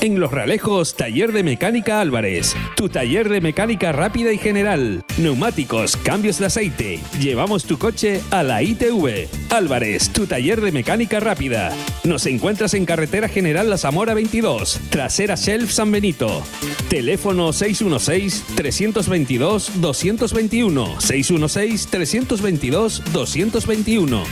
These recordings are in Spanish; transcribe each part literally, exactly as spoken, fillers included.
En Los Realejos, Taller de Mecánica Álvarez. Tu taller de mecánica rápida y general. Neumáticos, cambios de aceite. Llevamos tu coche a la I T V. Álvarez, tu taller de mecánica rápida. Nos encuentras en Carretera General La Zamora veintidós, trasera Shelf San Benito. Teléfono seis uno seis, tres dos dos, dos dos uno. seis uno seis, tres dos dos, dos dos uno.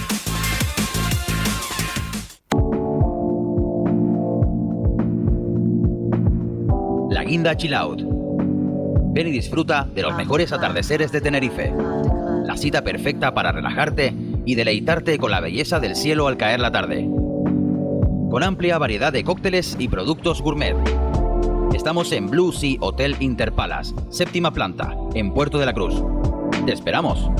La Guinda Chill Out. Ven y disfruta de los mejores atardeceres de Tenerife. La cita perfecta para relajarte y deleitarte con la belleza del cielo al caer la tarde. Con amplia variedad de cócteles y productos gourmet. Estamos en Blue Sea Hotel Interpalace, séptima planta, en Puerto de la Cruz. ¡Te esperamos!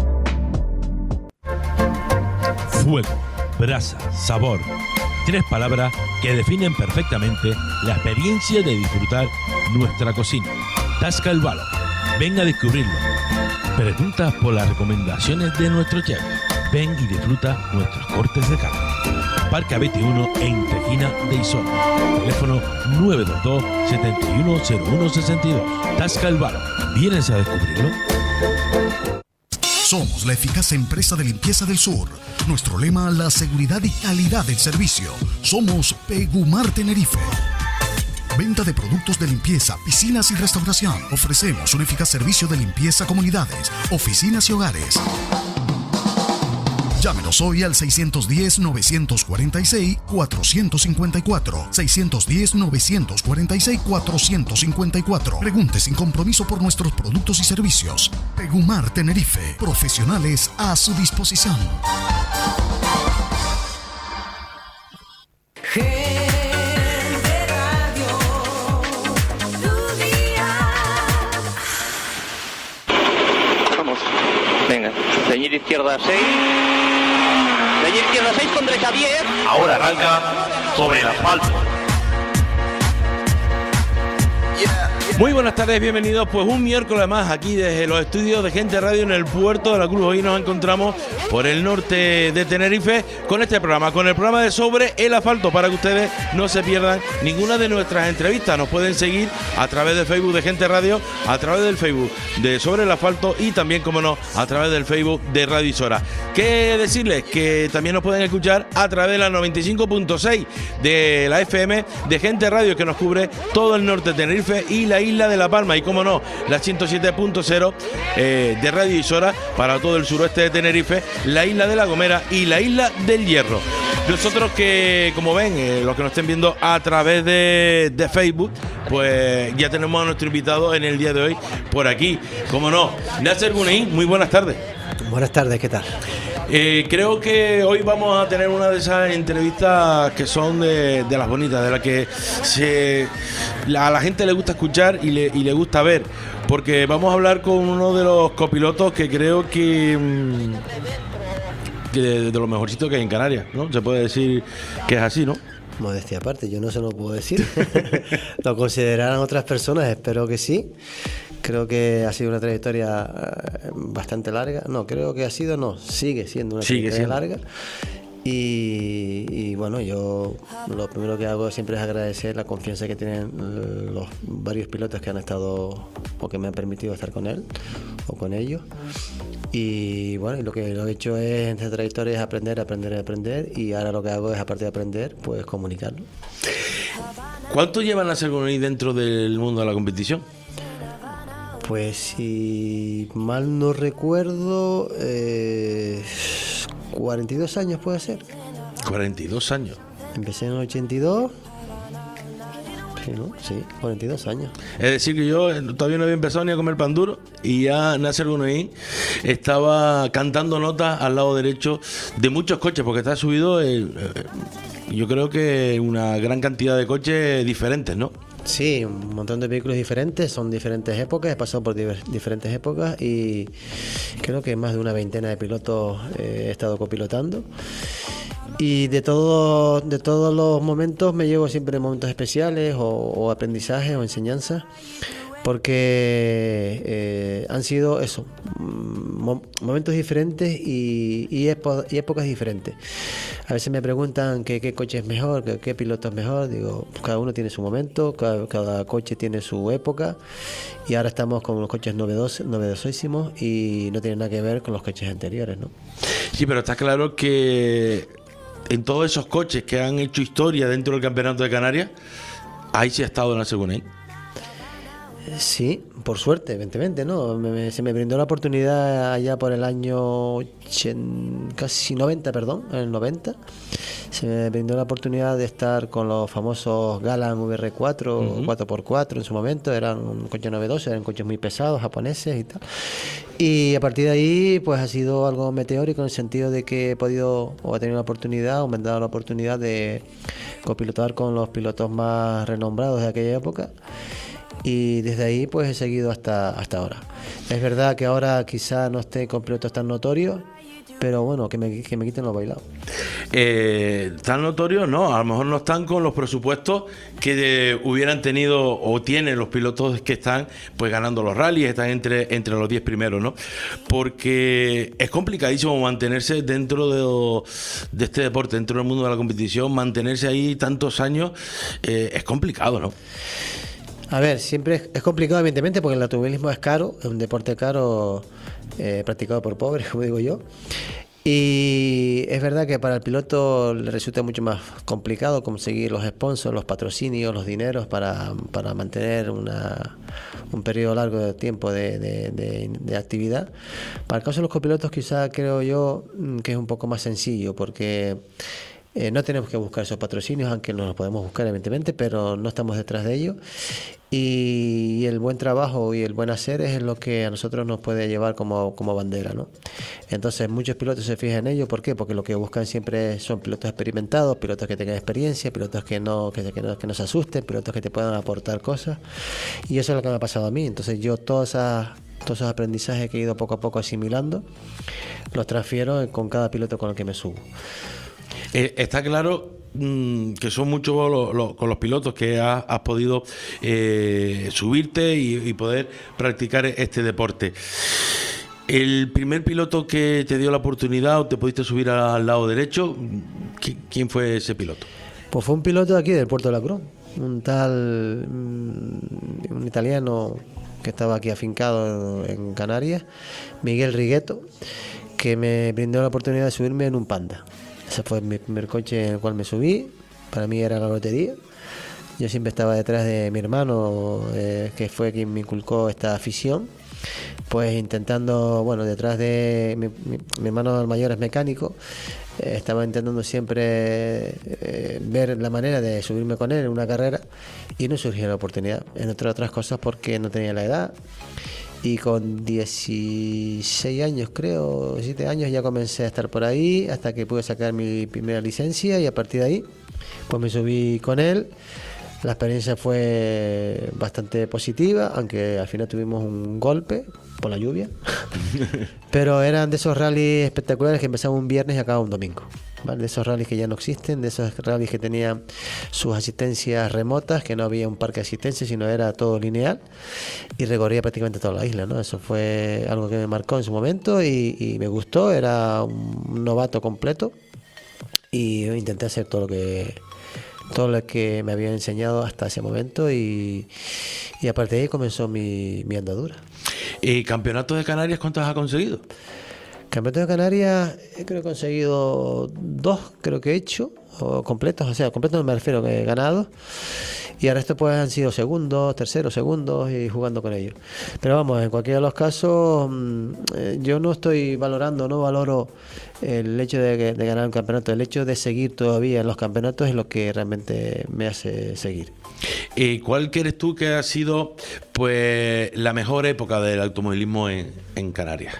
Fuego, brasa, sabor. Tres palabras que definen perfectamente la experiencia de disfrutar nuestra cocina. Tasca el Balo. Ven a descubrirlo. Pregunta por las recomendaciones de nuestro chef. Ven y disfruta nuestros cortes de carne. Parque A veintiuno en Tejina de Isona. Teléfono nueve dos dos, siete uno cero uno seis dos. Tasca el Balo. ¿Vienes a descubrirlo? Somos la eficaz empresa de limpieza del sur. Nuestro lema, la seguridad y calidad del servicio. Somos Pegumar Tenerife. Venta de productos de limpieza, piscinas y restauración. Ofrecemos un eficaz servicio de limpieza a comunidades, oficinas y hogares. Llámenos hoy al seis uno cero, nueve cuatro seis, cuatro cinco cuatro. seis uno cero, nueve cuatro seis, cuatro cinco cuatro. Pregunte sin compromiso por nuestros productos y servicios. Pegumar Tenerife. Profesionales a su disposición. Vamos. Venga. Ceñir izquierda seis. Ceñir izquierda seis con derecha diez. Ahora arranca sobre el asfalto. Muy buenas tardes, bienvenidos pues un miércoles más aquí desde los estudios de Gente Radio en el Puerto de la Cruz. Hoy nos encontramos por el norte de Tenerife con este programa, con el programa de Sobre el Asfalto, para que ustedes no se pierdan ninguna de nuestras entrevistas. Nos pueden seguir a través del Facebook de Gente Radio, a través del Facebook de Sobre el Asfalto y también, como no, a través del Facebook de Radio Isora. ¿Qué decirles? Que también nos pueden escuchar a través de la noventa y cinco punto seis de la F M de Gente Radio, que nos cubre todo el norte de Tenerife y la isla de La Palma, y como no, la ciento siete punto cero eh, de Radio Isora para todo el suroeste de Tenerife, la isla de La Gomera y la isla del Hierro. Nosotros, que como ven, eh, los que nos estén viendo a través de, de Facebook, pues ya tenemos a nuestro invitado en el día de hoy por aquí, como no, Nasser Guneín. Muy buenas tardes. Buenas tardes, ¿qué tal? Eh, creo que hoy vamos a tener una de esas entrevistas que son de, de las bonitas, de las que se, la, a la gente le gusta escuchar y le, y le gusta ver, porque vamos a hablar con uno de los copilotos que creo que, que de, de los mejorcitos que hay en Canarias, ¿no? Se puede decir que es así, ¿no? Modestia aparte, yo no se lo puedo decir. Lo considerarán otras personas, espero que sí. Creo que ha sido una trayectoria bastante larga. No, creo que ha sido, no, sigue siendo una sigue trayectoria siendo. larga. Y, y bueno, yo lo primero que hago siempre es agradecer la confianza que tienen los varios pilotos que han estado o que me han permitido estar con él o con ellos. Y bueno, y lo que lo he hecho es en esta trayectoria es aprender, aprender, aprender, y ahora lo que hago es, aparte de aprender, pues comunicarlo. ¿Cuánto llevan a Nasser Guneín dentro del mundo de la competición? Pues si mal no recuerdo, eh, cuarenta y dos años puede ser. cuarenta y dos años. Empecé en el ochenta y dos. Sí, ¿no? Sí, cuarenta y dos años. Es decir, que yo todavía no había empezado ni a comer pan duro y ya Nasser Guneín estaba cantando notas al lado derecho de muchos coches, porque está subido, eh, eh, yo creo que una gran cantidad de coches diferentes, ¿no? Sí, un montón de vehículos diferentes, son diferentes épocas, he pasado por diver- diferentes épocas y creo que más de una veintena de pilotos eh, he estado copilotando. Y de todo, de todos los momentos me llevo siempre momentos especiales o, o aprendizajes o enseñanzas, porque eh, han sido eso, mo- momentos diferentes y, y, epo- y épocas diferentes. A veces me preguntan que qué coche es mejor, que qué piloto es mejor. Digo, cada uno tiene su momento, cada, cada coche tiene su época, y ahora estamos con los coches novedosos, novedosísimos, y no tiene nada que ver con los coches anteriores, ¿no? Sí, pero está claro que en todos esos coches que han hecho historia dentro del Campeonato de Canarias, ahí sí ha estado en la Segunda. Sí, por suerte, evidentemente, ¿no? Me- me- se me brindó la oportunidad allá por el año ochen- casi noventa, perdón, en el noventa. Se me brindó la oportunidad de estar con los famosos Galan V R cuatro, Ujú. cuatro por cuatro en su momento. Eran un coche novedoso, eran coches muy pesados, japoneses y tal. Y a partir de ahí, pues ha sido algo meteórico en el sentido de que he podido, o he tenido la oportunidad, o me han dado la oportunidad de copilotar con los pilotos más renombrados de aquella época. Y desde ahí pues he seguido hasta, hasta ahora. Es verdad que ahora quizá no esté con pilotos tan notorios, pero bueno, que me, que me quiten los bailados. Eh, tan notorios, no, a lo mejor no están con los presupuestos que de- hubieran tenido o tienen los pilotos que están pues ganando los rallies, están entre, entre los diez primeros, ¿no? Porque es complicadísimo mantenerse dentro de, de este deporte, dentro del mundo de la competición, mantenerse ahí tantos años, eh, es complicado, ¿no? A ver, siempre es, es complicado evidentemente porque el automovilismo es caro, es un deporte caro eh, practicado por pobres, como digo yo. Y es verdad que para el piloto le resulta mucho más complicado conseguir los sponsors, los patrocinios, los dineros para, para mantener una, un periodo largo de tiempo de, de, de, de actividad. Para el caso de los copilotos quizá creo yo mm, que es un poco más sencillo porque eh, no tenemos que buscar esos patrocinios, aunque nos los podemos buscar evidentemente, pero no estamos detrás de ellos. Y el buen trabajo y el buen hacer es lo que a nosotros nos puede llevar como, como bandera, ¿no? Entonces muchos pilotos se fijan en ello. ¿Por qué? Porque lo que buscan siempre son pilotos experimentados, pilotos que tengan experiencia, pilotos que no, que, que no, que no se asusten, pilotos que te puedan aportar cosas. Y eso es lo que me ha pasado a mí. Entonces yo todas esas, todos esos aprendizajes que he ido poco a poco asimilando los transfiero con cada piloto con el que me subo. Eh, está claro mm, que son muchos los, los- con los pilotos que has, has podido eh, subirte y, y poder practicar este deporte. El primer piloto que te dio la oportunidad o te pudiste subir al lado derecho, ¿qui- ¿quién fue ese piloto? Pues fue un piloto de aquí del Puerto de la Cruz, un tal, mm, un italiano que estaba aquí afincado en Canarias, Miguel Righetto, que me brindó la oportunidad de subirme en un Panda. Ese fue mi primer coche en el cual me subí. Para mí era la lotería. Yo siempre estaba detrás de mi hermano, eh, que fue quien me inculcó esta afición. Pues intentando, bueno, detrás de mi, mi- mi hermano mayor es mecánico, eh, estaba intentando siempre eh, ver la manera de subirme con él en una carrera y no surgió la oportunidad, entre otras cosas porque no tenía la edad. Y con dieciséis años, creo, siete años, ya comencé a estar por ahí hasta que pude sacar mi primera licencia y a partir de ahí pues me subí con él. La experiencia fue bastante positiva, aunque al final tuvimos un golpe por la lluvia. Pero eran de esos rallies espectaculares que empezaban un viernes y acababan un domingo, ¿vale? De esos rallies que ya no existen, de esos rallies que tenían sus asistencias remotas, que no había un parque de asistencia, sino era todo lineal y recorría prácticamente toda la isla, ¿no? Eso fue algo que me marcó en su momento y, y me gustó. Era un novato completo y intenté hacer todo lo que todo lo que me habían enseñado hasta ese momento y, y a partir de ahí comenzó mi, mi andadura. ¿Y campeonatos de Canarias cuántos has conseguido? Campeonato de Canarias eh, creo que he conseguido dos, creo que he hecho, o completos, o sea, completos me refiero que he ganado, y el resto pues han sido segundos, terceros, segundos y jugando con ellos. Pero vamos, en cualquiera de los casos, mm, eh, yo no estoy valorando, no valoro el hecho de, que- de ganar un campeonato, el hecho de seguir todavía en los campeonatos es lo que realmente me hace seguir. ¿Y cuál crees tú que ha sido pues la mejor época del automovilismo en, en Canarias?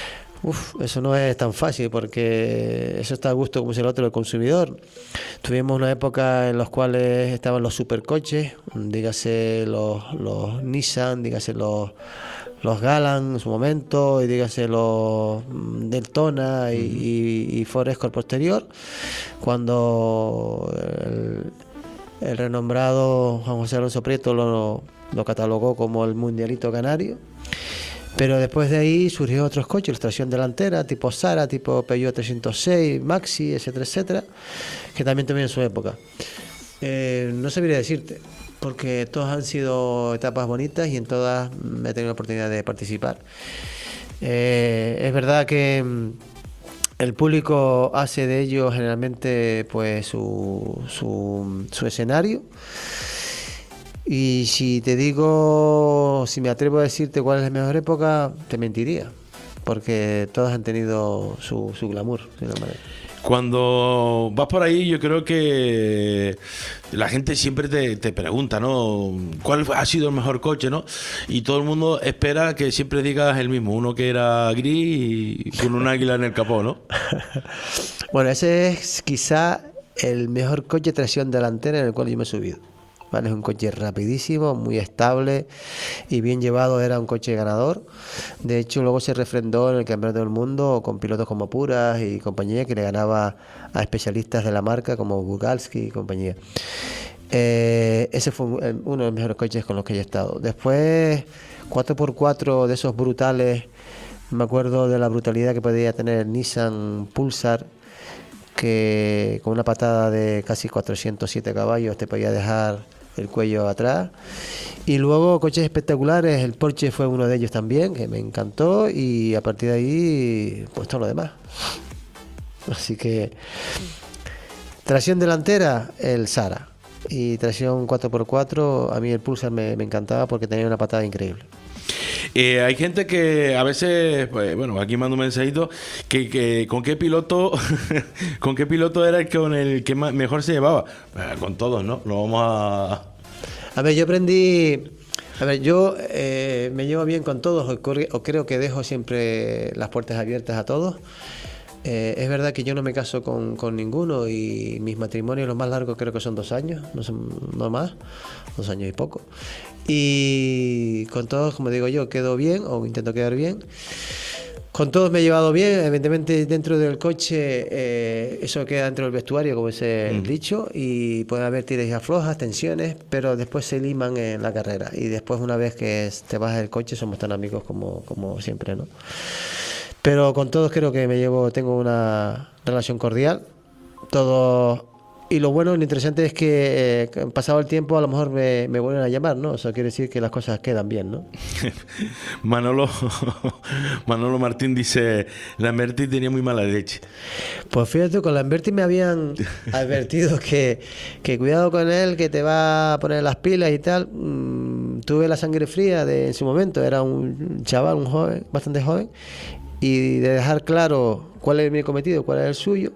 Uf, eso no es tan fácil porque eso está a gusto, como si el otro, del consumidor. Tuvimos una época en las cuales estaban los supercoches, dígase los, los Nissan, dígase los, los Galan en su momento, y dígase los mm, Daytona y, y, y Ford Escort posterior, cuando el, el renombrado Juan José Alonso Prieto lo, lo catalogó como el mundialito canario. Pero después de ahí surgieron otros coches, la tracción delantera, tipo Sara, tipo Peugeot trescientos seis, Maxi, etcétera, etcétera, que también tuvieron su época. Eh, no sabría decirte, porque todas han sido etapas bonitas y en todas he tenido la oportunidad de participar. Eh, es verdad que el público hace de ello generalmente pues su, su, su escenario. Y si te digo, si me atrevo a decirte cuál es la mejor época, te mentiría, porque todas han tenido su, su glamour, de una manera. Cuando vas por ahí, yo creo que la gente siempre te, te pregunta, ¿no? ¿Cuál ha sido el mejor coche, no? Y todo el mundo espera que siempre digas el mismo, uno que era gris y con un águila en el capó, ¿no? Bueno, ese es quizá el mejor coche de tracción delantera en el cual yo me he subido. Vale, es un coche rapidísimo, muy estable y bien llevado, era un coche ganador. De hecho, luego se refrendó en el Campeonato del Mundo con pilotos como Puras y compañía, que le ganaba a especialistas de la marca como Bugalski y compañía. Eh, ese fue uno de los mejores coches con los que he estado. Después, cuatro por cuatro de esos brutales, me acuerdo de la brutalidad que podía tener el Nissan Pulsar, que con una patada de casi cuatrocientos siete caballos te podía dejar el cuello atrás. Y luego coches espectaculares, el Porsche fue uno de ellos también, que me encantó, y a partir de ahí pues todo lo demás. Así que tracción delantera, el Sara, y tracción cuatro por cuatro, a mí el Pulsar me, me encantaba porque tenía una patada increíble. Eh, hay gente que a veces, pues, bueno, aquí mando un mensajito, que, que con qué piloto, con qué piloto era el con el que más, mejor se llevaba. Pues, con todos, ¿no? No vamos a. A ver, yo aprendí. A ver, yo eh, me llevo bien con todos, o, o creo que dejo siempre las puertas abiertas a todos. Eh, es verdad que yo no me caso con, con ninguno y mis matrimonios los más largos creo que son dos años, no son no más, dos años y poco. Y con todos, como digo yo, quedo bien o intento quedar bien. Con todos me he llevado bien, evidentemente dentro del coche eh, eso queda dentro del vestuario, como es el mm. dicho, y puede haber tiras y aflojas, tensiones, pero después se liman en la carrera. Y después, una vez que te bajas del coche, somos tan amigos como, como siempre, ¿no? Pero con todos creo que me llevo, tengo una relación cordial. Todos, y lo bueno, lo interesante es que eh, pasado el tiempo a lo mejor me, me vuelven a llamar, ¿no? Eso quiere decir que las cosas quedan bien, ¿no? Manolo Manolo Martín dice, Lamberti tenía muy mala leche. Pues fíjate, con Lamberti me habían advertido que, que cuidado con él, que te va a poner las pilas y tal. Mm, tuve la sangre fría de, en su momento, era un chaval, un joven, bastante joven, y de dejar claro cuál es mi cometido, cuál es el suyo.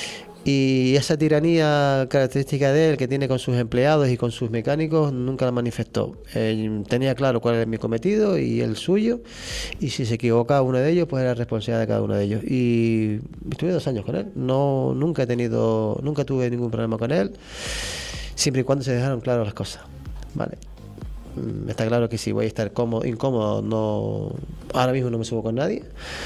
Y esa tiranía característica de él que tiene con sus empleados y con sus mecánicos nunca la manifestó. Eh, tenía claro cuál era mi cometido y el suyo, y si se equivocaba uno de ellos, pues era responsabilidad de cada uno de ellos. Y estuve dos años con él, no, nunca he tenido, nunca tuve ningún problema con él, siempre y cuando se dejaron claras las cosas, ¿vale? Está claro que si voy a estar cómodo, incómodo, no, ahora mismo no me subo con nadie,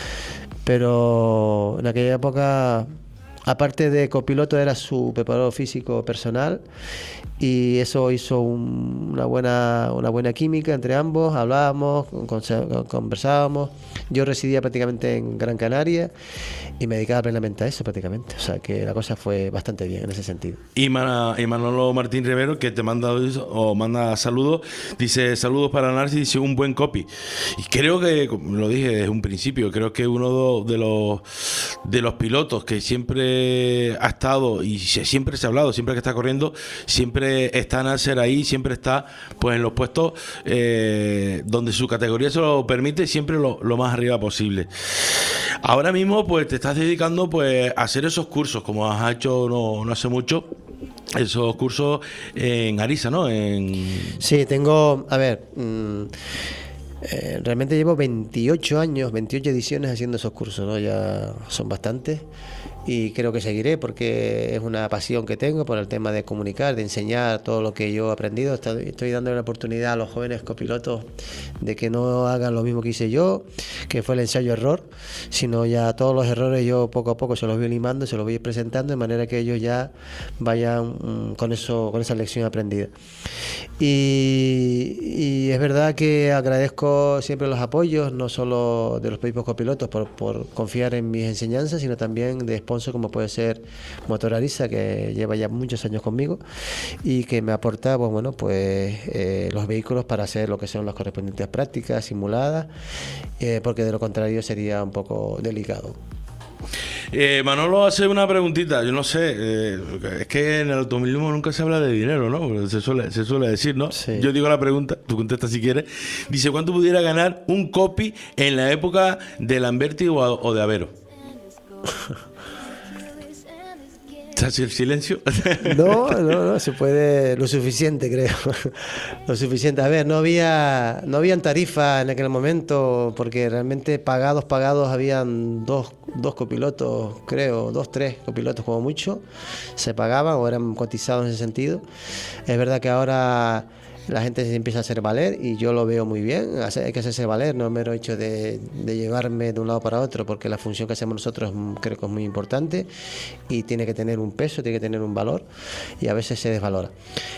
pero en aquella época, aparte de copiloto, era su preparador físico personal, y eso hizo un, una buena una buena química entre ambos. Hablábamos, conversábamos. Yo residía prácticamente en Gran Canaria y me dedicaba plenamente a eso prácticamente, o sea que la cosa fue bastante bien en ese sentido. Y, Mana, y Manolo Martín Rivero, que te manda o manda saludos, dice saludos para Narcis, dice un buen copy. Y creo que, lo dije desde un principio, creo que uno de los de los pilotos que siempre ha estado y siempre se ha hablado, siempre que está corriendo, siempre está Nasser ahí, siempre está pues en los puestos eh, donde su categoría se lo permite, siempre lo, lo más arriba posible. Ahora mismo pues te estás dedicando pues a hacer esos cursos, como has hecho no, no hace mucho, esos cursos en Arisa, ¿no? En... Sí, tengo, a ver, mmm, eh, realmente llevo veintiocho años, veintiocho ediciones haciendo esos cursos, ¿no? Ya son bastantes. y creo que seguiré porque es una pasión que tengo por el tema de comunicar, de enseñar todo lo que yo he aprendido. Estoy, estoy dando la oportunidad a los jóvenes copilotos de que no hagan lo mismo que hice yo, que fue el ensayo-error, sino ya todos los errores yo poco a poco se los voy limando, se los voy presentando de manera que ellos ya vayan um, con eso, con esa lección aprendida. Y, y es verdad que agradezco siempre los apoyos, no solo de los propios copilotos por, por confiar en mis enseñanzas, sino también de sponsors como puede ser Motorarisa, que lleva ya muchos años conmigo y que me aporta pues, bueno, pues, eh, los vehículos para hacer lo que son las correspondientes prácticas simuladas, eh, porque de lo contrario sería un poco delicado. Eh, Manolo hace una preguntita, yo no sé, eh, es que en el automovilismo nunca se habla de dinero, ¿no? Porque se suele, se suele decir, ¿no? Sí. Yo digo la pregunta, tú contestas si quieres. Dice, ¿cuánto pudiera ganar un copy en la época de Lamberti o, o de Avero? ¿Estás el silencio? No, no, no, se puede lo suficiente, creo. Lo suficiente. A ver, no había no habían tarifas en aquel momento, porque realmente pagados, pagados, habían dos, dos copilotos, creo, dos, tres copilotos como mucho, se pagaban o eran cotizados en ese sentido. Es verdad que ahora la gente se empieza a hacer valer y yo lo veo muy bien. Hay que hacerse valer, no mero hecho de, de llevarme de un lado para otro, porque la función que hacemos nosotros creo que es muy importante y tiene que tener un peso, tiene que tener un valor y a veces se desvalora.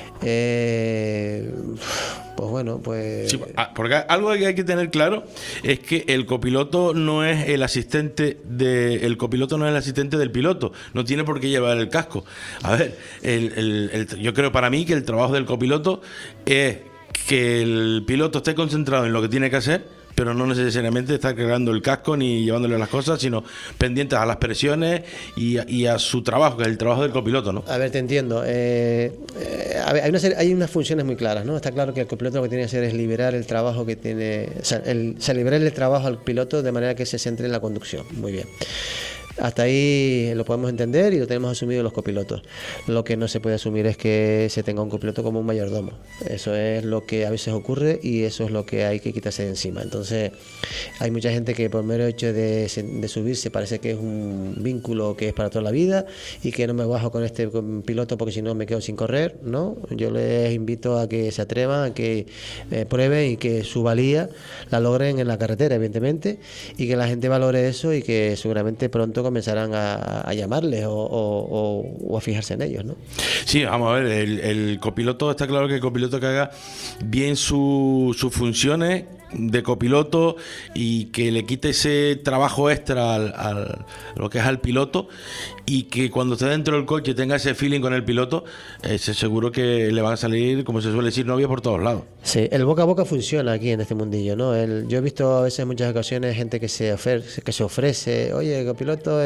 Eh, pues bueno, pues... Sí, porque algo que hay que tener claro es que el copiloto no es el asistente de, el copiloto no es el asistente del piloto, no tiene por qué llevar el casco. A ver, el, el, el, yo creo para mí que el trabajo del copiloto es que el piloto esté concentrado en lo que tiene que hacer, pero no necesariamente estar cargando el casco ni llevándole las cosas, sino pendientes a las presiones y a, y a su trabajo, que es el trabajo del copiloto, ¿no? A ver, te entiendo. Eh, eh, a ver, hay, una serie, hay unas funciones muy claras, ¿no? Está claro que el copiloto lo que tiene que hacer es liberar el trabajo que tiene, o sea, el, o sea, liberar el trabajo al piloto de manera que se centre en la conducción. Muy bien. Hasta ahí lo podemos entender y lo tenemos asumido los copilotos. Lo que no se puede asumir es que se tenga un copiloto como un mayordomo. Eso es lo que a veces ocurre y eso es lo que hay que quitarse de encima. Entonces, hay mucha gente que por mero hecho de, de subirse parece que es un vínculo que es para toda la vida y que no me bajo con este piloto porque si no me quedo sin correr, ¿no? Yo les invito a que se atrevan, a que eh, prueben y que su valía la logren en la carretera, evidentemente, y que la gente valore eso y que seguramente pronto comenzarán a, a llamarles o, o, o a fijarse en ellos, ¿no? Sí, vamos a ver, el, el copiloto, está claro que el copiloto que haga bien su, sus funciones de copiloto y que le quite ese trabajo extra al, al lo que es al piloto y que cuando esté dentro del coche tenga ese feeling con el piloto, eh, seguro que le van a salir, como se suele decir, novias por todos lados. Sí, el boca a boca funciona aquí en este mundillo, ¿no? El, yo he visto a veces en muchas ocasiones gente que se ofrece, que se ofrece, oye, copiloto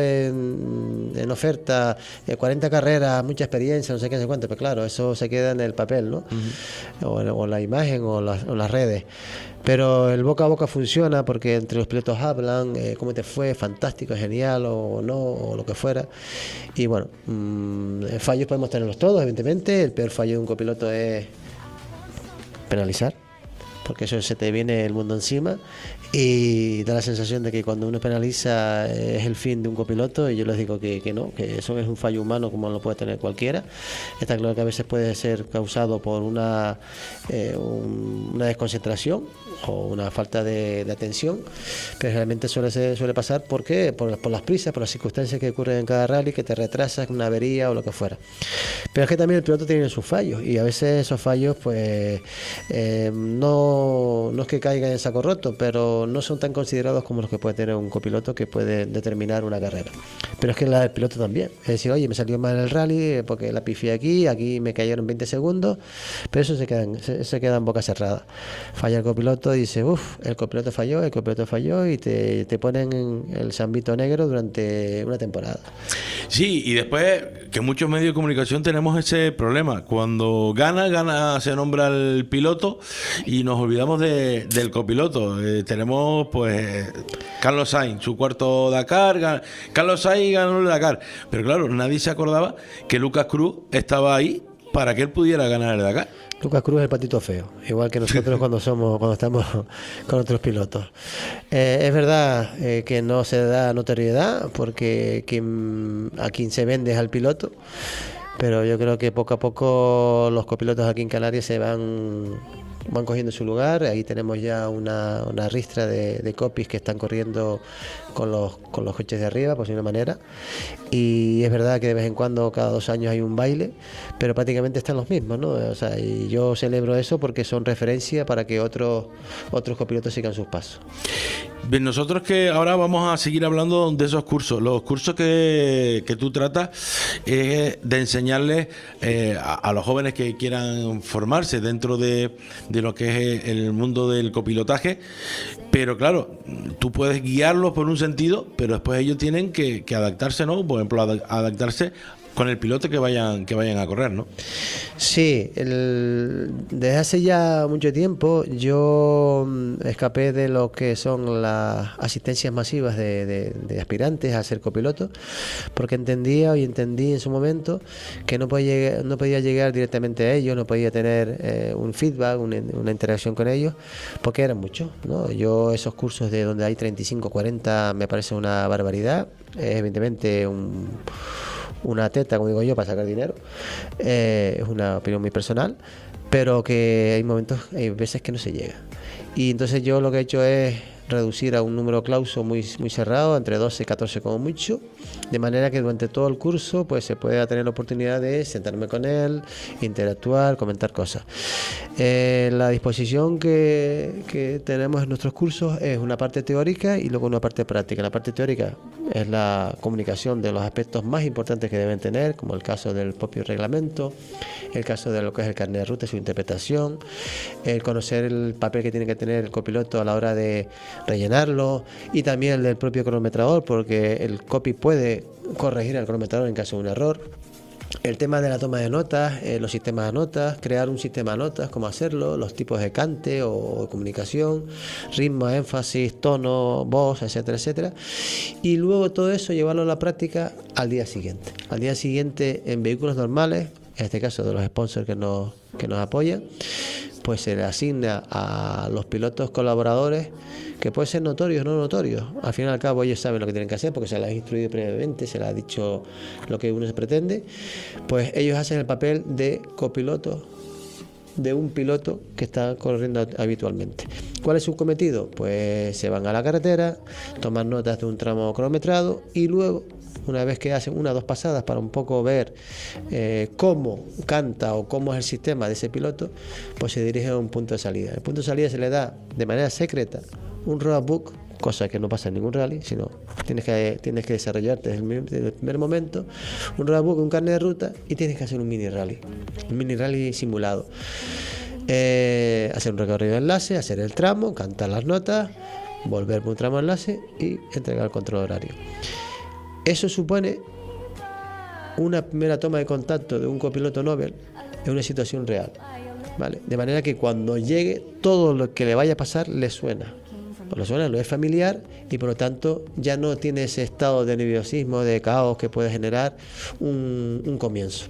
en, en oferta, eh, cuarenta carreras, mucha experiencia, no sé qué, no sé cuánto, pero claro, eso se queda en el papel, ¿no? Uh-huh. O, o la imagen o, la, o las redes. Pero el boca a boca funciona porque entre los pilotos hablan, eh, cómo te fue, fantástico, genial o no, o lo que fuera. Y bueno, mmm, fallos podemos tenerlos todos, evidentemente. El peor fallo de un copiloto es penalizar, porque eso se te viene el mundo encima y da la sensación de que cuando uno penaliza es el fin de un copiloto y yo les digo que, que no, que eso es un fallo humano como lo puede tener cualquiera. Está claro que a veces puede ser causado por una, eh, un, una desconcentración o una falta de, de atención, pero realmente suele ser, suele pasar ¿por qué? Por, por las prisas, por las circunstancias que ocurren en cada rally, que te retrasas, una avería o lo que fuera. Pero es que también el piloto tiene sus fallos y a veces esos fallos pues eh, no, no es que caigan en saco roto, pero no son tan considerados como los que puede tener un copiloto que puede determinar una carrera. Pero es que la del piloto también, es decir, oye, me salió mal el rally porque la pifié aquí, aquí me cayeron veinte segundos, pero eso se queda en, se, se queda en boca cerrada. Falla el copiloto y dice, uff, el copiloto falló, el copiloto falló y te, te ponen en el zambito negro durante una temporada. Sí, y después que muchos medios de comunicación tenemos ese problema. Cuando gana, gana, se nombra el piloto y nos olvidamos de, del copiloto. Eh, tenemos pues Carlos Sainz, su cuarto Dakar, gan- Carlos Sainz ganó el Dakar, pero claro, nadie se acordaba que Lucas Cruz estaba ahí para que él pudiera ganar el Dakar. Lucas Cruz es el patito feo, igual que nosotros cuando somos cuando estamos con otros pilotos. Eh, es verdad eh, que no se da notoriedad porque quien, a quien se vende es al piloto, pero yo creo que poco a poco los copilotos aquí en Canarias se van van cogiendo su lugar. Ahí tenemos ya una, una ristra de, de copies que están corriendo con los, con los coches de arriba, por decirlo de una manera, y es verdad que de vez en cuando, cada dos años hay un baile, pero prácticamente están los mismos, ¿no? O sea, y yo celebro eso porque son referencia para que otros otros copilotos sigan sus pasos. Bien, nosotros que ahora vamos a seguir hablando de esos cursos. Los cursos que, que tú tratas es de enseñarles eh, a, a los jóvenes que quieran formarse dentro de, de lo que es el mundo del copilotaje, pero claro, tú puedes guiarlos por un sentido, pero después ellos tienen que, que adaptarse, ¿no? Por ejemplo, ad, adaptarse con el piloto que vayan que vayan a correr, ¿no? Sí, el, desde hace ya mucho tiempo yo escapé de lo que son las asistencias masivas de, de, de aspirantes a ser copiloto, porque entendía y entendí en su momento que no podía llegar, no podía llegar directamente a ellos, no podía tener eh, un feedback, una, una interacción con ellos, porque eran muchos, ¿no? Yo esos cursos de donde hay treinta y cinco, cuarenta me parece una barbaridad, es evidentemente un una teta, como digo yo, para sacar dinero. Eh, es una opinión muy personal, pero que hay momentos, hay veces que no se llega. Y entonces yo lo que he hecho es reducir a un número clauso muy, muy cerrado, entre doce y catorce como mucho, de manera que durante todo el curso pues se pueda tener la oportunidad de sentarme con él, interactuar, comentar cosas. Eh, la disposición que, que tenemos en nuestros cursos es una parte teórica y luego una parte práctica. La parte teórica es la comunicación de los aspectos más importantes que deben tener, como el caso del propio reglamento, el caso de lo que es el carnet de ruta y su interpretación, el conocer el papel que tiene que tener el copiloto a la hora de rellenarlo, y también el del propio cronometrador, porque el copy puede corregir al cronometrador en caso de un error. El tema de la toma de notas, eh, los sistemas de notas, crear un sistema de notas, cómo hacerlo, los tipos de cante o de comunicación, ritmo, énfasis, tono, voz, etcétera, etcétera. Y luego todo eso llevarlo a la práctica al día siguiente. Al día siguiente en vehículos normales, en este caso de los sponsors que nos, que nos apoyan, pues se le asigna a los pilotos colaboradores, que pueden ser notorios o no notorios. Al fin y al cabo ellos saben lo que tienen que hacer porque se les ha instruido previamente, se les ha dicho lo que uno se pretende. Pues ellos hacen el papel de copiloto de un piloto que está corriendo habitualmente. ¿Cuál es su cometido? Pues se van a la carretera, toman notas de un tramo cronometrado y luego, una vez que hacen una o dos pasadas para un poco ver eh, cómo canta o cómo es el sistema de ese piloto, pues se dirigen a un punto de salida. El punto de salida se le da de manera secreta un roadbook, cosa que no pasa en ningún rally, sino tienes que, tienes que desarrollarte desde el, desde el primer momento, un roadbook, un carnet de ruta, y tienes que hacer un mini rally, un mini rally simulado. Eh, hacer un recorrido de enlace, hacer el tramo, cantar las notas, volver por un tramo de enlace y entregar el control horario. Eso supone una primera toma de contacto de un copiloto Nobel en una situación real, ¿vale? De manera que cuando llegue, todo lo que le vaya a pasar le suena. Por lo suena, lo es familiar y por lo tanto ya no tiene ese estado de nerviosismo, de caos que puede generar un, un comienzo.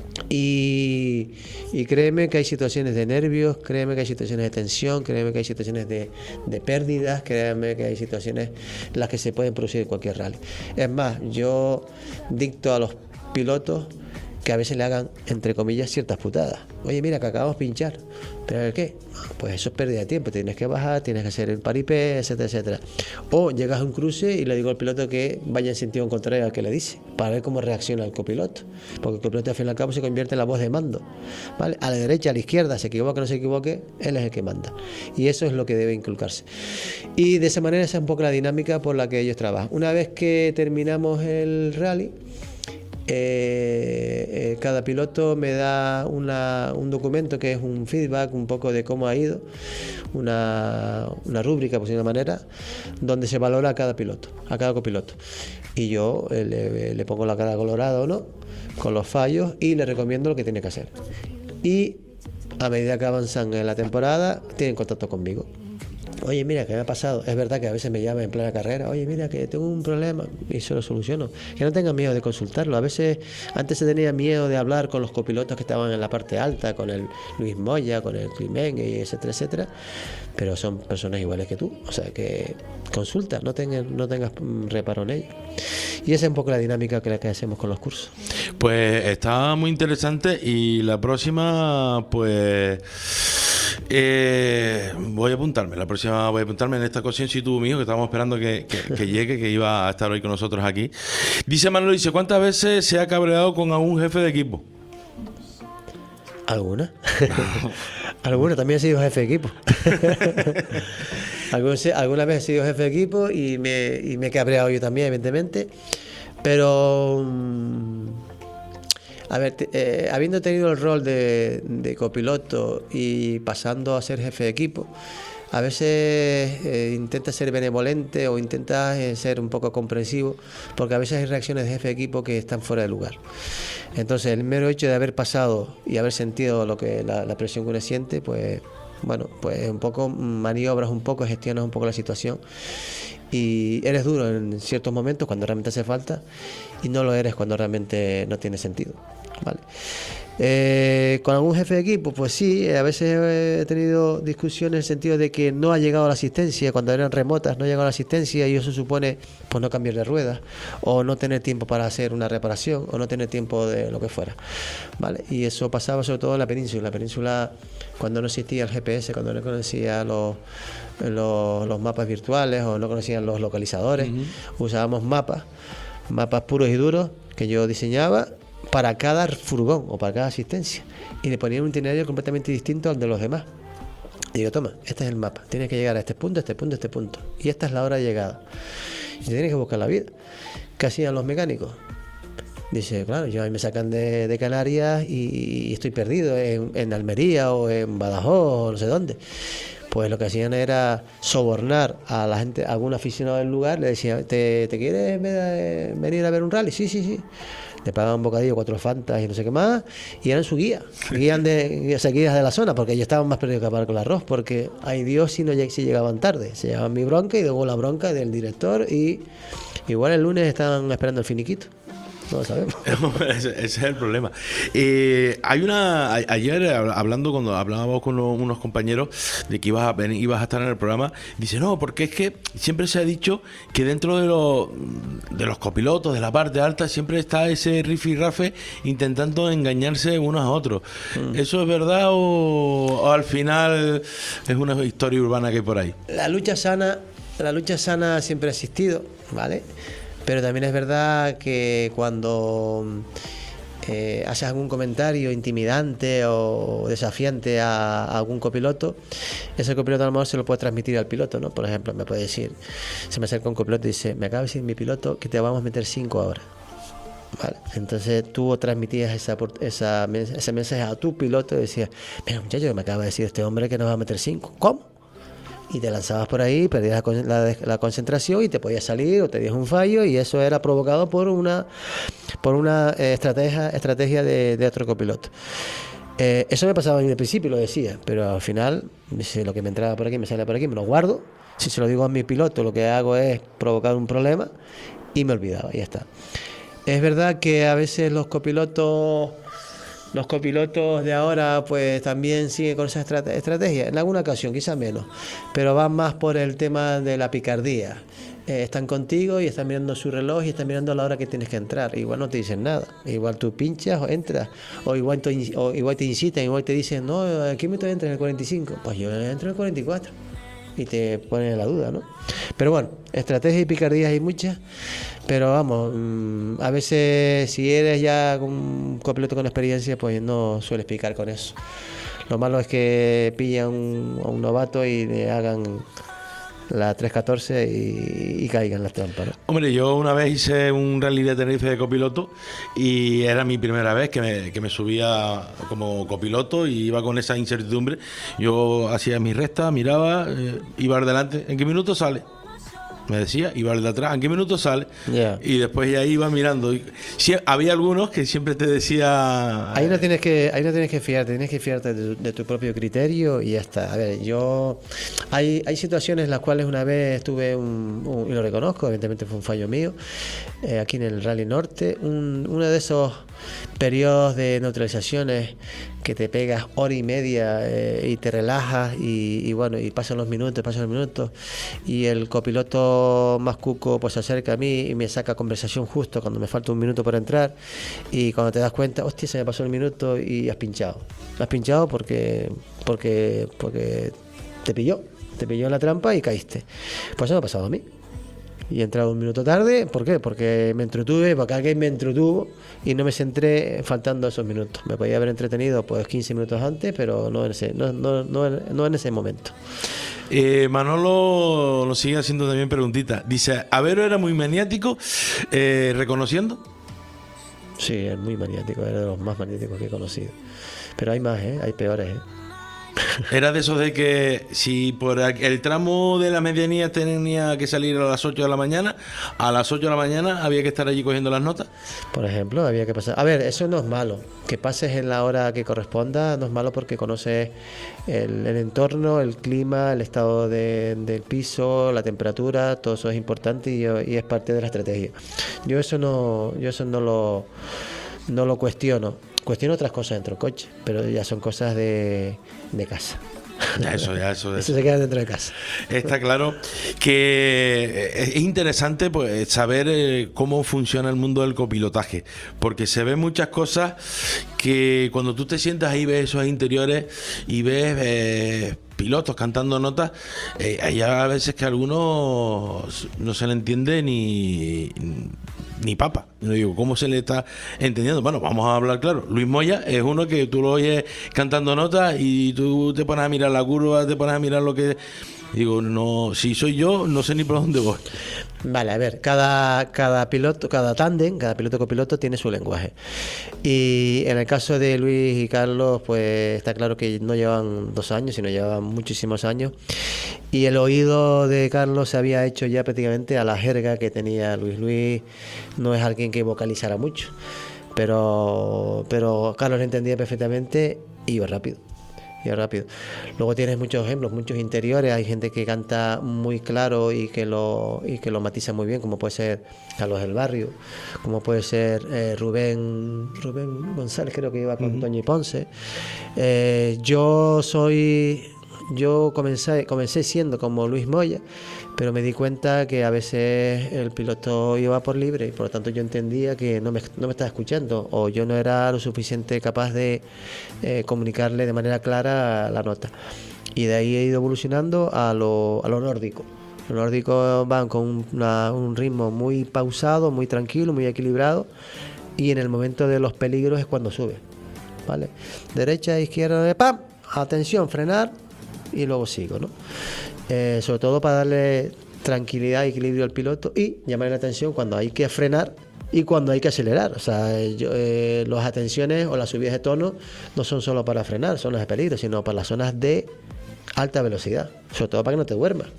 Y, y créeme que hay situaciones de nervios, créeme que hay situaciones de tensión, créeme que hay situaciones de, de pérdidas, créeme que hay situaciones en las que se pueden producir en cualquier rally. Es más, yo dicto a los pilotos que a veces le hagan, entre comillas, ciertas putadas. Oye, mira, que acabamos de pinchar. ¿Pero el qué? Pues eso es pérdida de tiempo. Tienes que bajar, tienes que hacer el paripé, etcétera, etcétera. O llegas a un cruce y le digo al piloto que vaya en sentido contrario al que le dice, para ver cómo reacciona el copiloto. Porque el copiloto al fin y al cabo se convierte en la voz de mando, ¿vale? A la derecha, a la izquierda, se equivoque o no se equivoque, él es el que manda. Y eso es lo que debe inculcarse. Y de esa manera esa es un poco la dinámica por la que ellos trabajan. Una vez que terminamos el rally, Eh, eh, cada piloto me da una, un documento que es un feedback un poco de cómo ha ido, una, una rúbrica, por decirlo de una manera, donde se valora a cada piloto, a cada copiloto. Y yo eh, le, le pongo la cara colorada o no, con los fallos, y le recomiendo lo que tiene que hacer. Y a medida que avanzan en la temporada, tienen contacto conmigo. Oye, mira, ¿qué me ha pasado? Es verdad que a veces me llaman en plena carrera, oye, mira, que tengo un problema y se lo soluciono. Que no tengan miedo de consultarlo. A veces, antes se tenía miedo de hablar con los copilotos que estaban en la parte alta, con el Luis Moya, con el Climent, y etcétera, etcétera. Pero son personas iguales que tú. O sea, que consulta, no tengas, no tengas reparo en ello. Y esa es un poco la dinámica que, la que hacemos con los cursos. Pues está muy interesante y la próxima, pues... Eh, voy a apuntarme, la próxima voy a apuntarme en esta ocasión, si tú, mijo, que estábamos esperando que, que, que llegue, que iba a estar hoy con nosotros aquí. Dice Manolo, dice, ¿cuántas veces se ha cabreado con algún jefe de equipo? ¿Alguna? Alguna, también he sido jefe de equipo. Alguna vez he sido jefe de equipo y me, y me he cabreado yo también, evidentemente. Pero... A ver, te, eh, habiendo tenido el rol de, de copiloto y pasando a ser jefe de equipo, a veces eh, intenta ser benevolente o intenta eh, ser un poco comprensivo, porque a veces hay reacciones de jefe de equipo que están fuera de lugar. Entonces, el mero hecho de haber pasado y haber sentido lo que la, la presión que uno siente, pues, bueno, pues un poco maniobras un poco, gestionas un poco la situación. Y eres duro en ciertos momentos cuando realmente hace falta y no lo eres cuando realmente no tiene sentido, ¿vale? Eh, con algún jefe de equipo, pues sí, a veces he tenido discusiones en el sentido de que no ha llegado la asistencia, cuando eran remotas no ha llegado la asistencia y eso supone pues no cambiar de ruedas o no tener tiempo para hacer una reparación o no tener tiempo de lo que fuera, ¿vale? Y eso pasaba sobre todo en la península. En la península, cuando no existía el G P S, cuando no conocía los Los, los mapas virtuales o no conocían los localizadores, uh-huh. Usábamos mapas, mapas puros y duros que yo diseñaba para cada furgón o para cada asistencia y le ponía un itinerario completamente distinto al de los demás. Y digo, toma, este es el mapa, tienes que llegar a este punto, este punto, este punto y esta es la hora de llegada y tienes que buscar la vida. ¿Qué hacían los mecánicos? Dice, claro, yo a mí me sacan de, de Canarias y, y estoy perdido en, en Almería o en Badajoz o no sé dónde. Pues lo que hacían era sobornar a la gente, a algún aficionado del lugar, le decían, ¿te, te quieres venir a ver un rally? Sí, sí, sí. Le pagaban un bocadillo, cuatro fantas y no sé qué más, y eran su guía, guían de, o sea, guías de la zona, porque ellos estaban más perdidos que parar con el arroz, porque ay Dios si no si llegaban tarde, se llevaban mi bronca y luego la bronca del director, y igual el lunes estaban esperando el finiquito. No lo sabemos. ese, ese es el problema. Eh, hay una a, ayer hablando cuando hablábamos con unos, unos compañeros de que ibas a venir, ibas a estar en el programa, dice no, porque es que siempre se ha dicho que dentro de los de los copilotos de la parte alta siempre está ese rifirrafe intentando engañarse unos a otros. Mm. ¿Eso es verdad o, o al final es una historia urbana que hay por ahí? La lucha sana, la lucha sana siempre ha existido, ¿vale? Pero también es verdad que cuando eh, haces algún comentario intimidante o desafiante a, a algún copiloto, ese copiloto a lo mejor se lo puede transmitir al piloto, ¿no? Por ejemplo, me puede decir, se me acerca un copiloto y dice, me acaba de decir mi piloto que te vamos a meter cinco horas. Vale. Entonces tú transmitías esa, esa, ese mensaje a tu piloto y decías, mira muchacho, que me acaba de decir este hombre que nos va a meter cinco. ¿Cómo? Y te lanzabas por ahí, perdías la, la, la concentración y te podías salir o te días un fallo y eso era provocado por una por una eh, estrategia estrategia de, de otro copiloto. Eh, eso me pasaba a mí al principio, lo decía, pero al final dice, lo que me entraba por aquí me sale por aquí, me lo guardo. Si se lo digo a mi piloto, lo que hago es provocar un problema y me olvidaba, y ya está. Es verdad que a veces los copilotos Los copilotos de ahora pues también siguen con esa estrate- estrategia, en alguna ocasión, quizá menos, pero van más por el tema de la picardía. Eh, están contigo y están mirando su reloj y están mirando a la hora que tienes que entrar. Igual no te dicen nada, igual tú pinchas o entras, o igual te, o igual te incitan, igual te dicen, no, aquí me te entras en el cuarenta y cinco, pues yo entro en el cuarenta y cuatro. Y te ponen en la duda, ¿no? Pero bueno, estrategias y picardías hay muchas, pero vamos, mmm, a veces si eres ya un copiloto con experiencia, pues no sueles picar con eso. Lo malo es que pillan un, a un novato y le hagan la tres catorce y, y caigan las trampas, ¿no? Hombre, yo una vez hice un rally de Tenerife de copiloto y era mi primera vez que me, que me subía como copiloto y iba con esa incertidumbre. Yo hacía mi recta, miraba, eh, iba adelante. ¿En qué minuto sale? me decía, iba al de atrás, ¿en qué minuto sale? Yeah. Y después ya iba mirando. Y, sí, había algunos que siempre te decía... Ahí no tienes que, ahí no tienes que fiarte, tienes que fiarte de tu, de tu propio criterio y ya está. A ver, yo... Hay, hay situaciones en las cuales una vez tuve un, un y lo reconozco, evidentemente fue un fallo mío, eh, aquí en el Rally Norte, un, uno de esos periodos de neutralizaciones que te pegas hora y media eh, y te relajas y, y bueno, y pasan los minutos, pasan los minutos y el copiloto más cuco pues se acerca a mí y me saca conversación justo cuando me falta un minuto para entrar y cuando te das cuenta, hostia, se me pasó el minuto y has pinchado. Has pinchado porque porque porque te pilló, te pilló en la trampa y caíste. Pues eso me ha pasado a mí. Y he entrado un minuto tarde, ¿por qué? Porque me entretuve, porque alguien me entretuvo y no me centré faltando esos minutos. Me podía haber entretenido pues quince minutos antes, pero no en ese, no, no, no, no en ese momento. Eh, Manolo nos sigue haciendo también preguntitas. Dice, ¿Avero era muy maniático eh, reconociendo? Sí, es muy maniático, era de los más maniáticos que he conocido. Pero hay más, ¿eh? Hay peores, ¿eh? Era de esos de que si por el tramo de la medianía tenía que salir a las ocho de la mañana, a las ocho de la mañana había que estar allí cogiendo las notas. Por ejemplo, había que pasar. A ver, eso no es malo. Que pases en la hora que corresponda no es malo porque conoces el, el entorno, el clima, el estado de, del piso, la temperatura, todo eso es importante y, y es parte de la estrategia. Yo eso no, yo eso no lo, no lo cuestiono. Cuestiono otras cosas dentro del coche, pero ya son cosas de, de casa. Ya eso, ya eso, eso se queda dentro de casa. Está claro que es interesante pues saber eh, cómo funciona el mundo del copilotaje, porque se ven muchas cosas que cuando tú te sientas ahí ves esos interiores y ves eh, pilotos cantando notas, eh, hay a veces que a algunos no se le entiende ni ni papa. No digo, ¿cómo se le está entendiendo? Bueno, vamos a hablar claro. Luis Moya es uno que tú lo oyes cantando notas y tú te pones a mirar la curva, te pones a mirar lo que... Digo, no, si soy yo, no sé ni por dónde voy. Vale, a ver, cada, cada piloto, cada tándem, cada piloto copiloto tiene su lenguaje. Y en el caso de Luis y Carlos, pues está claro que no llevan dos años, sino llevan muchísimos años. Y el oído de Carlos se había hecho ya prácticamente a la jerga que tenía Luis. Luis no es alguien que vocalizara mucho, pero, pero Carlos lo entendía perfectamente y iba rápido. Y rápido. Luego tienes muchos ejemplos, muchos interiores. Hay gente que canta muy claro y que lo y que lo matiza muy bien, como puede ser Carlos del Barrio, como puede ser eh, Rubén Rubén González, creo que iba con uh-huh. Toño y Ponce. Eh, yo soy yo comencé comencé siendo como Luis Moya, pero me di cuenta que a veces el piloto iba por libre y por lo tanto yo entendía que no me, no me estaba escuchando o yo no era lo suficiente capaz de eh, comunicarle de manera clara la nota. Y de ahí he ido evolucionando a lo, a lo nórdico. Los nórdicos van con una, un ritmo muy pausado, muy tranquilo, muy equilibrado y en el momento de los peligros es cuando sube. ¿Vale? Derecha, izquierda, ¡pam! Atención, frenar y luego sigo, ¿no? Eh, sobre todo para darle tranquilidad y equilibrio al piloto y llamarle la atención cuando hay que frenar y cuando hay que acelerar. O sea, yo, eh, las atenciones o las subidas de tono no son solo para frenar, zonas de peligro, sino para las zonas de alta velocidad, sobre todo para que no te duermas.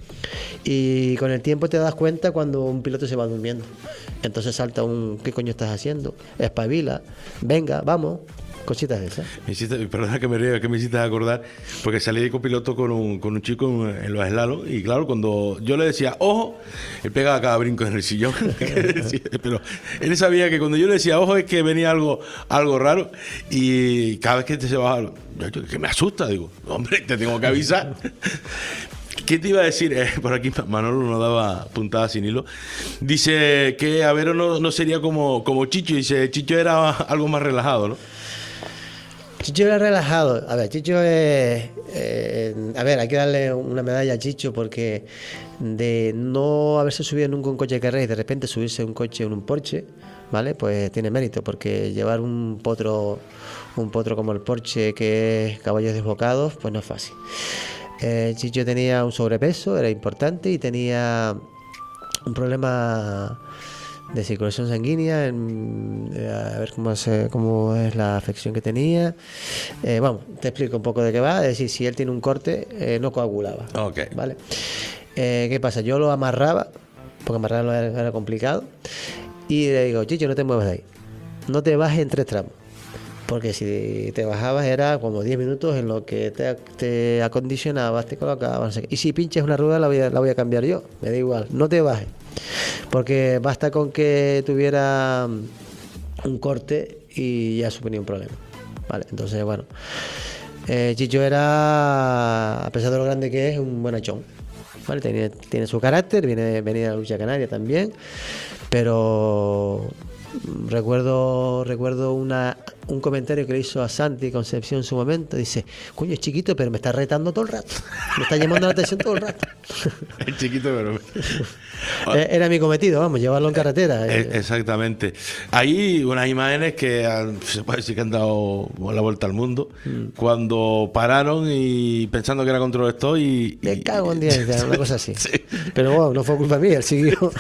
Y con el tiempo te das cuenta cuando un piloto se va durmiendo. Entonces salta un, ¿qué coño estás haciendo? Espabila, venga, vamos. Cositas de esas. Me hiciste, perdona que me ríe, que me hiciste acordar, porque salí de copiloto con un, con un chico en, en los slalom y claro, cuando yo le decía, ojo, él pegaba cada brinco en el sillón. Pero él sabía que cuando yo le decía, ojo, es que venía algo, algo raro y cada vez que te se bajaba, yo, que me asusta, digo, hombre, te tengo que avisar. ¿Qué te iba a decir? Eh, por aquí Manolo nos daba puntadas sin hilo. Dice que Avero no, no sería como, como Chicho, dice, Chicho era algo más relajado, ¿no? Chicho era relajado. A ver, Chicho es... Eh, a ver, hay que darle una medalla a Chicho porque de no haberse subido nunca un coche de carrera y de repente subirse un coche en un Porsche, ¿vale? Pues tiene mérito porque llevar un potro, un potro como el Porsche que es caballos desbocados, pues no es fácil. Eh, Chicho tenía un sobrepeso, era importante, y tenía un problema de circulación sanguínea, en, eh, a ver cómo es, cómo es la afección que tenía. Eh, vamos, te explico un poco de qué va. Es decir, si él tiene un corte, eh, no coagulaba. Okay. ¿Vale? Eh, ¿Qué pasa? Yo lo amarraba porque amarrarlo era, era complicado. Y le digo, Chicho, no te muevas de ahí. No te bajes en tres tramos. Porque si te bajabas era como diez minutos en lo que te, te acondicionabas, te colocabas. No sé qué. Y si pinches una rueda, la voy, a, la voy a cambiar yo. Me da igual. No te bajes. Porque basta con que tuviera un corte y ya suponía un problema. Vale, entonces, bueno. Eh, Chicho era, a pesar de lo grande que es, un bonachón. Vale, tiene, tiene su carácter, viene venir a la lucha canaria también. Pero recuerdo recuerdo una un comentario que le hizo a Santi Concepción en su momento. Dice, coño, es chiquito, pero me está retando todo el rato. Me está llamando la atención todo el rato. Es chiquito, pero... Era mi cometido, vamos, llevarlo en carretera. Exactamente. Hay unas imágenes que han, se puede decir que han dado la vuelta al mundo. Mm. Cuando pararon y pensando que era control stop y... Me cago en diez, una cosa así. Sí. Pero bueno, no fue culpa mía, él siguió.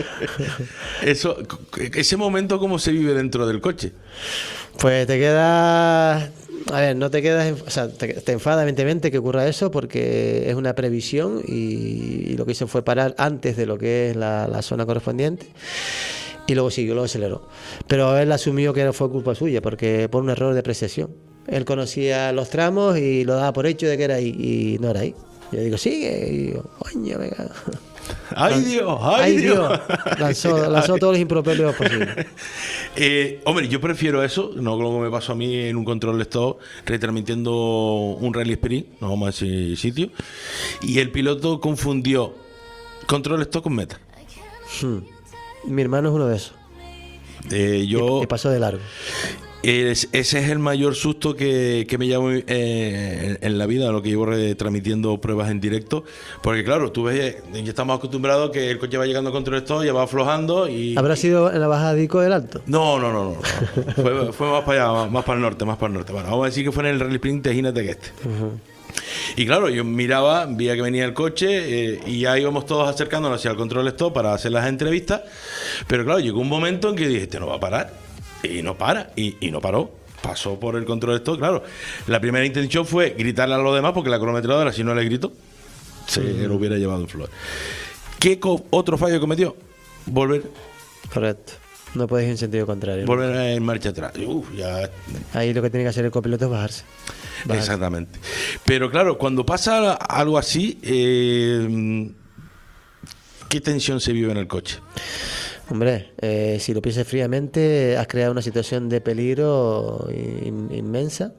Eso, ese momento, ¿cómo se vive dentro del coche? Pues te quedas... A ver, no te quedas... O sea, te, te enfada evidentemente que ocurra eso porque es una previsión y, y lo que hizo fue parar antes de lo que es la, la zona correspondiente y luego siguió, luego aceleró. Pero él asumió que fue culpa suya porque por un error de apreciación. Él conocía los tramos y lo daba por hecho de que era ahí y no era ahí. Yo digo, sigue, y digo, coño, venga. ¡Ay, Dios! ¡Ay, ¡Ay, Dios! Dios! Lanzó, lanzó todos los improperios posibles. Eh, hombre, yo prefiero eso, no lo que me pasó a mí en un control stop, retransmitiendo un rally sprint, no vamos a ese sitio, y el piloto confundió control stop con meta. Hmm. Mi hermano es uno de esos. Eh, yo... Y, y pasó de largo. Es, ese es el mayor susto que, que me llevo eh, en, en la vida, lo que llevo retransmitiendo pruebas en directo, porque claro, tú ves, ya estamos acostumbrados a que el coche va llegando a control stop, ya va aflojando y... ¿Habrá sido en la bajada de Ico del Alto? No, no, no, no, no. fue, fue más para allá, más, más para el norte, más para el norte. Bueno, vamos a decir que fue en el Rally Sprint de Ginete que este. Uh-huh. Y claro, yo miraba, veía que venía el coche eh, y ya íbamos todos acercándonos hacia el control stop para hacer las entrevistas, pero claro, llegó un momento en que dije, este no va a parar. Y no para, y, y no paró. Pasó por el control de stop, claro. La primera intención fue gritarle a los demás, porque la cronometradora, si no le grito, se uh-huh. lo hubiera llevado en flor. ¿Qué co- otro fallo cometió? Volver. Correcto. No puedes ir en sentido contrario. Volver ¿no? en marcha atrás. Uf, ya. Ahí lo que tiene que hacer el copiloto es bajarse. bajarse. Exactamente. Pero claro, cuando pasa algo así, eh, ¿qué tensión se vive en el coche? Hombre, eh, si lo piensas fríamente, has creado una situación de peligro in, inmensa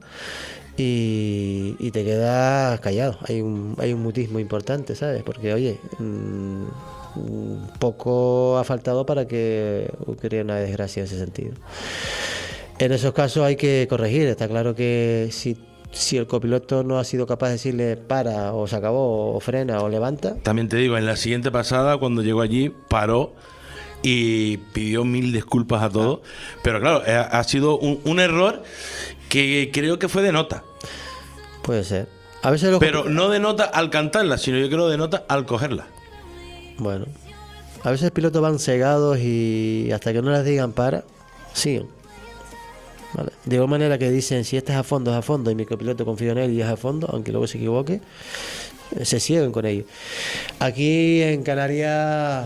y, y te quedas callado. Hay un, hay un mutismo importante, ¿sabes? Porque, oye, mmm, poco ha faltado para que ocurriera una desgracia en ese sentido. En esos casos hay que corregir. Está claro que si si el copiloto no ha sido capaz de decirle para o se acabó o frena o levanta. También te digo, en la siguiente pasada, cuando llegó allí, paró y pidió mil disculpas a todos, ah. pero claro, ha, ha sido un, un error que creo que fue de nota. Puede ser. A veces los pero no de nota al cantarla, sino yo creo de nota al cogerla. Bueno, a veces los pilotos van cegados y hasta que no les digan para, siguen. Vale. De igual manera que dicen, si este es a fondo, es a fondo, y mi copiloto confía en él y es a fondo, aunque luego se equivoque, se cieguen con ello. Aquí en Canarias...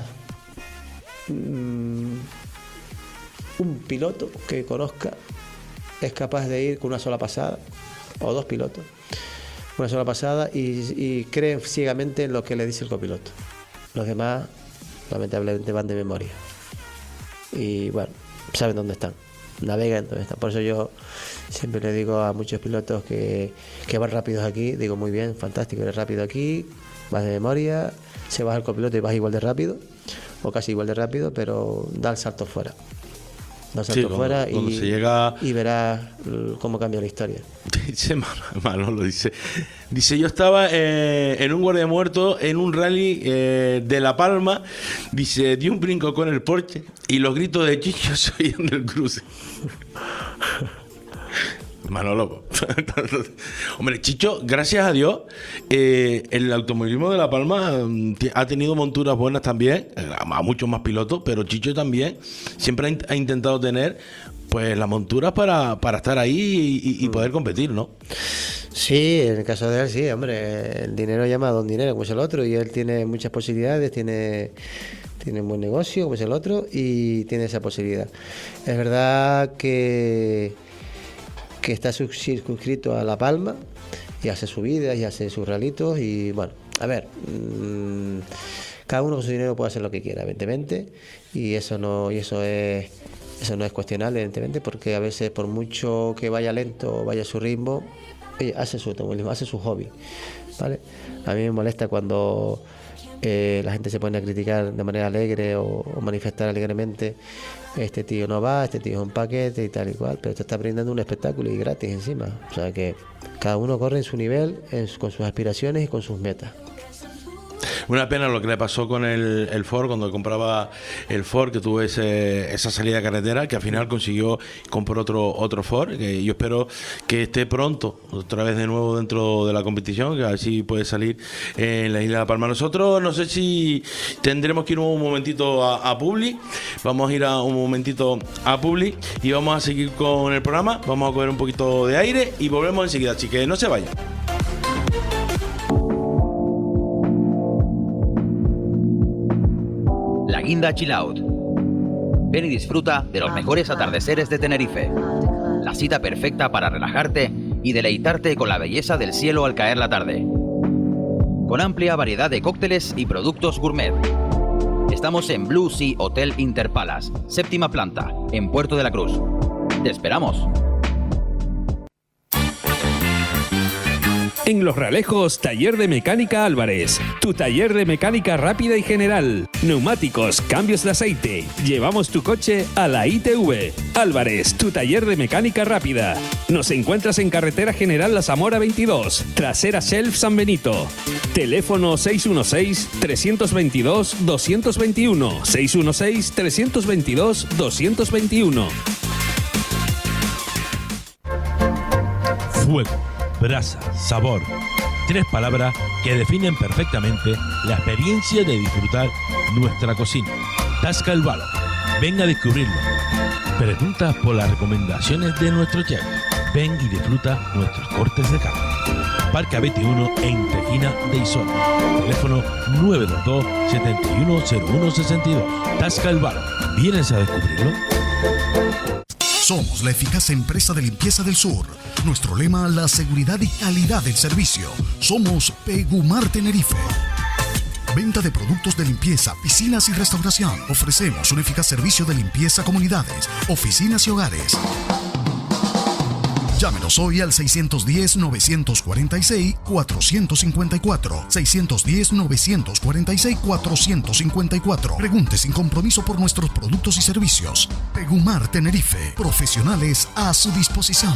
un piloto que conozca es capaz de ir con una sola pasada o dos pilotos una sola pasada y, y creen ciegamente en lo que le dice el copiloto. Los demás lamentablemente van de memoria y bueno, saben dónde están, navegan dónde están. Por eso yo siempre le digo a muchos pilotos que, que van rápidos aquí, digo muy bien, fantástico, eres rápido aquí, vas de memoria, se baja el copiloto y vas igual de rápido o casi igual de rápido, pero da el salto fuera. Da el salto sí, fuera cuando, cuando y, se llega... y verás cómo cambia la historia. Dice Manolo, dice, dice yo estaba eh, en un guardia muerto en un rally eh, de La Palma, dice, di un brinco con el Porsche y los gritos de Chicho se oían del cruce. Manolo. Hombre, Chicho, gracias a Dios, eh, el automovilismo de La Palma t- ha tenido monturas buenas también, a muchos más pilotos, pero Chicho también siempre ha, in- ha intentado tener pues las monturas para, para estar ahí y, y poder competir, ¿no? Sí, en el caso de él, sí, hombre, el dinero llama a don dinero, como es el otro, y él tiene muchas posibilidades, tiene... tiene un buen negocio, como es el otro, y tiene esa posibilidad. Es verdad que, que está circunscrito a La Palma, y hace subidas, y hace sus ralitos, y bueno, a ver, mmm, cada uno con su dinero puede hacer lo que quiera, evidentemente, y eso no, y eso es, eso no es cuestionable, evidentemente, porque a veces por mucho que vaya lento o vaya a su ritmo, oye, hace su automovilismo, hace su hobby, ¿vale? A mí me molesta cuando eh, la gente se pone a criticar de manera alegre o, o manifestar alegremente: este tío no va, este tío es un paquete y tal y cual, pero te está brindando un espectáculo y gratis encima. O sea que cada uno corre en su nivel, en, con sus aspiraciones y con sus metas. Una pena lo que le pasó con el, el Ford, cuando compraba el Ford, que tuvo ese, esa salida de carretera, que al final consiguió comprar otro otro Ford, que yo espero que esté pronto otra vez de nuevo dentro de la competición, que así puede salir en la isla de La Palma. Nosotros no sé si tendremos que ir un momentito a, a Publi, vamos a ir a un momentito a Publi y vamos a seguir con el programa, vamos a coger un poquito de aire y volvemos enseguida, así que no se vayan. La Guinda Chill Out. Ven y disfruta de los mejores atardeceres de Tenerife. La cita perfecta para relajarte y deleitarte con la belleza del cielo al caer la tarde. Con amplia variedad de cócteles y productos gourmet. Estamos en Blue Sea Hotel Interpalace, séptima planta, en Puerto de la Cruz. ¡Te esperamos! En Los Realejos, Taller de Mecánica Álvarez. Tu taller de mecánica rápida y general. Neumáticos, cambios de aceite. Llevamos tu coche a la I T V. Álvarez, tu taller de mecánica rápida. Nos encuentras en Carretera General La Zamora veintidós, trasera Shelf San Benito. Teléfono seis uno seis, tres dos dos, dos dos uno. seis uno seis, tres dos dos, dos dos uno. Fuego, brasa, sabor. Tres palabras que definen perfectamente la experiencia de disfrutar nuestra cocina. Tasca el Balo. Ven a descubrirlo. Pregunta por las recomendaciones de nuestro chef. Ven y disfruta nuestros cortes de carne. Parque veintiuno en Tejina de Isona. Teléfono nueve dos dos, siete uno cero uno seis dos. Tasca el Balo. ¿Vienes a descubrirlo? Somos la eficaz empresa de limpieza del sur. Nuestro lema, la seguridad y calidad del servicio. Somos Pegumar Tenerife. Venta de productos de limpieza, piscinas y restauración. Ofrecemos un eficaz servicio de limpieza a comunidades, oficinas y hogares. Llámenos hoy al seis uno cero, nueve cuatro seis, cuatro cinco cuatro. seis uno cero, nueve cuatro seis, cuatro cinco cuatro. Pregunte sin compromiso por nuestros productos y servicios. Pegumar Tenerife. Profesionales a su disposición.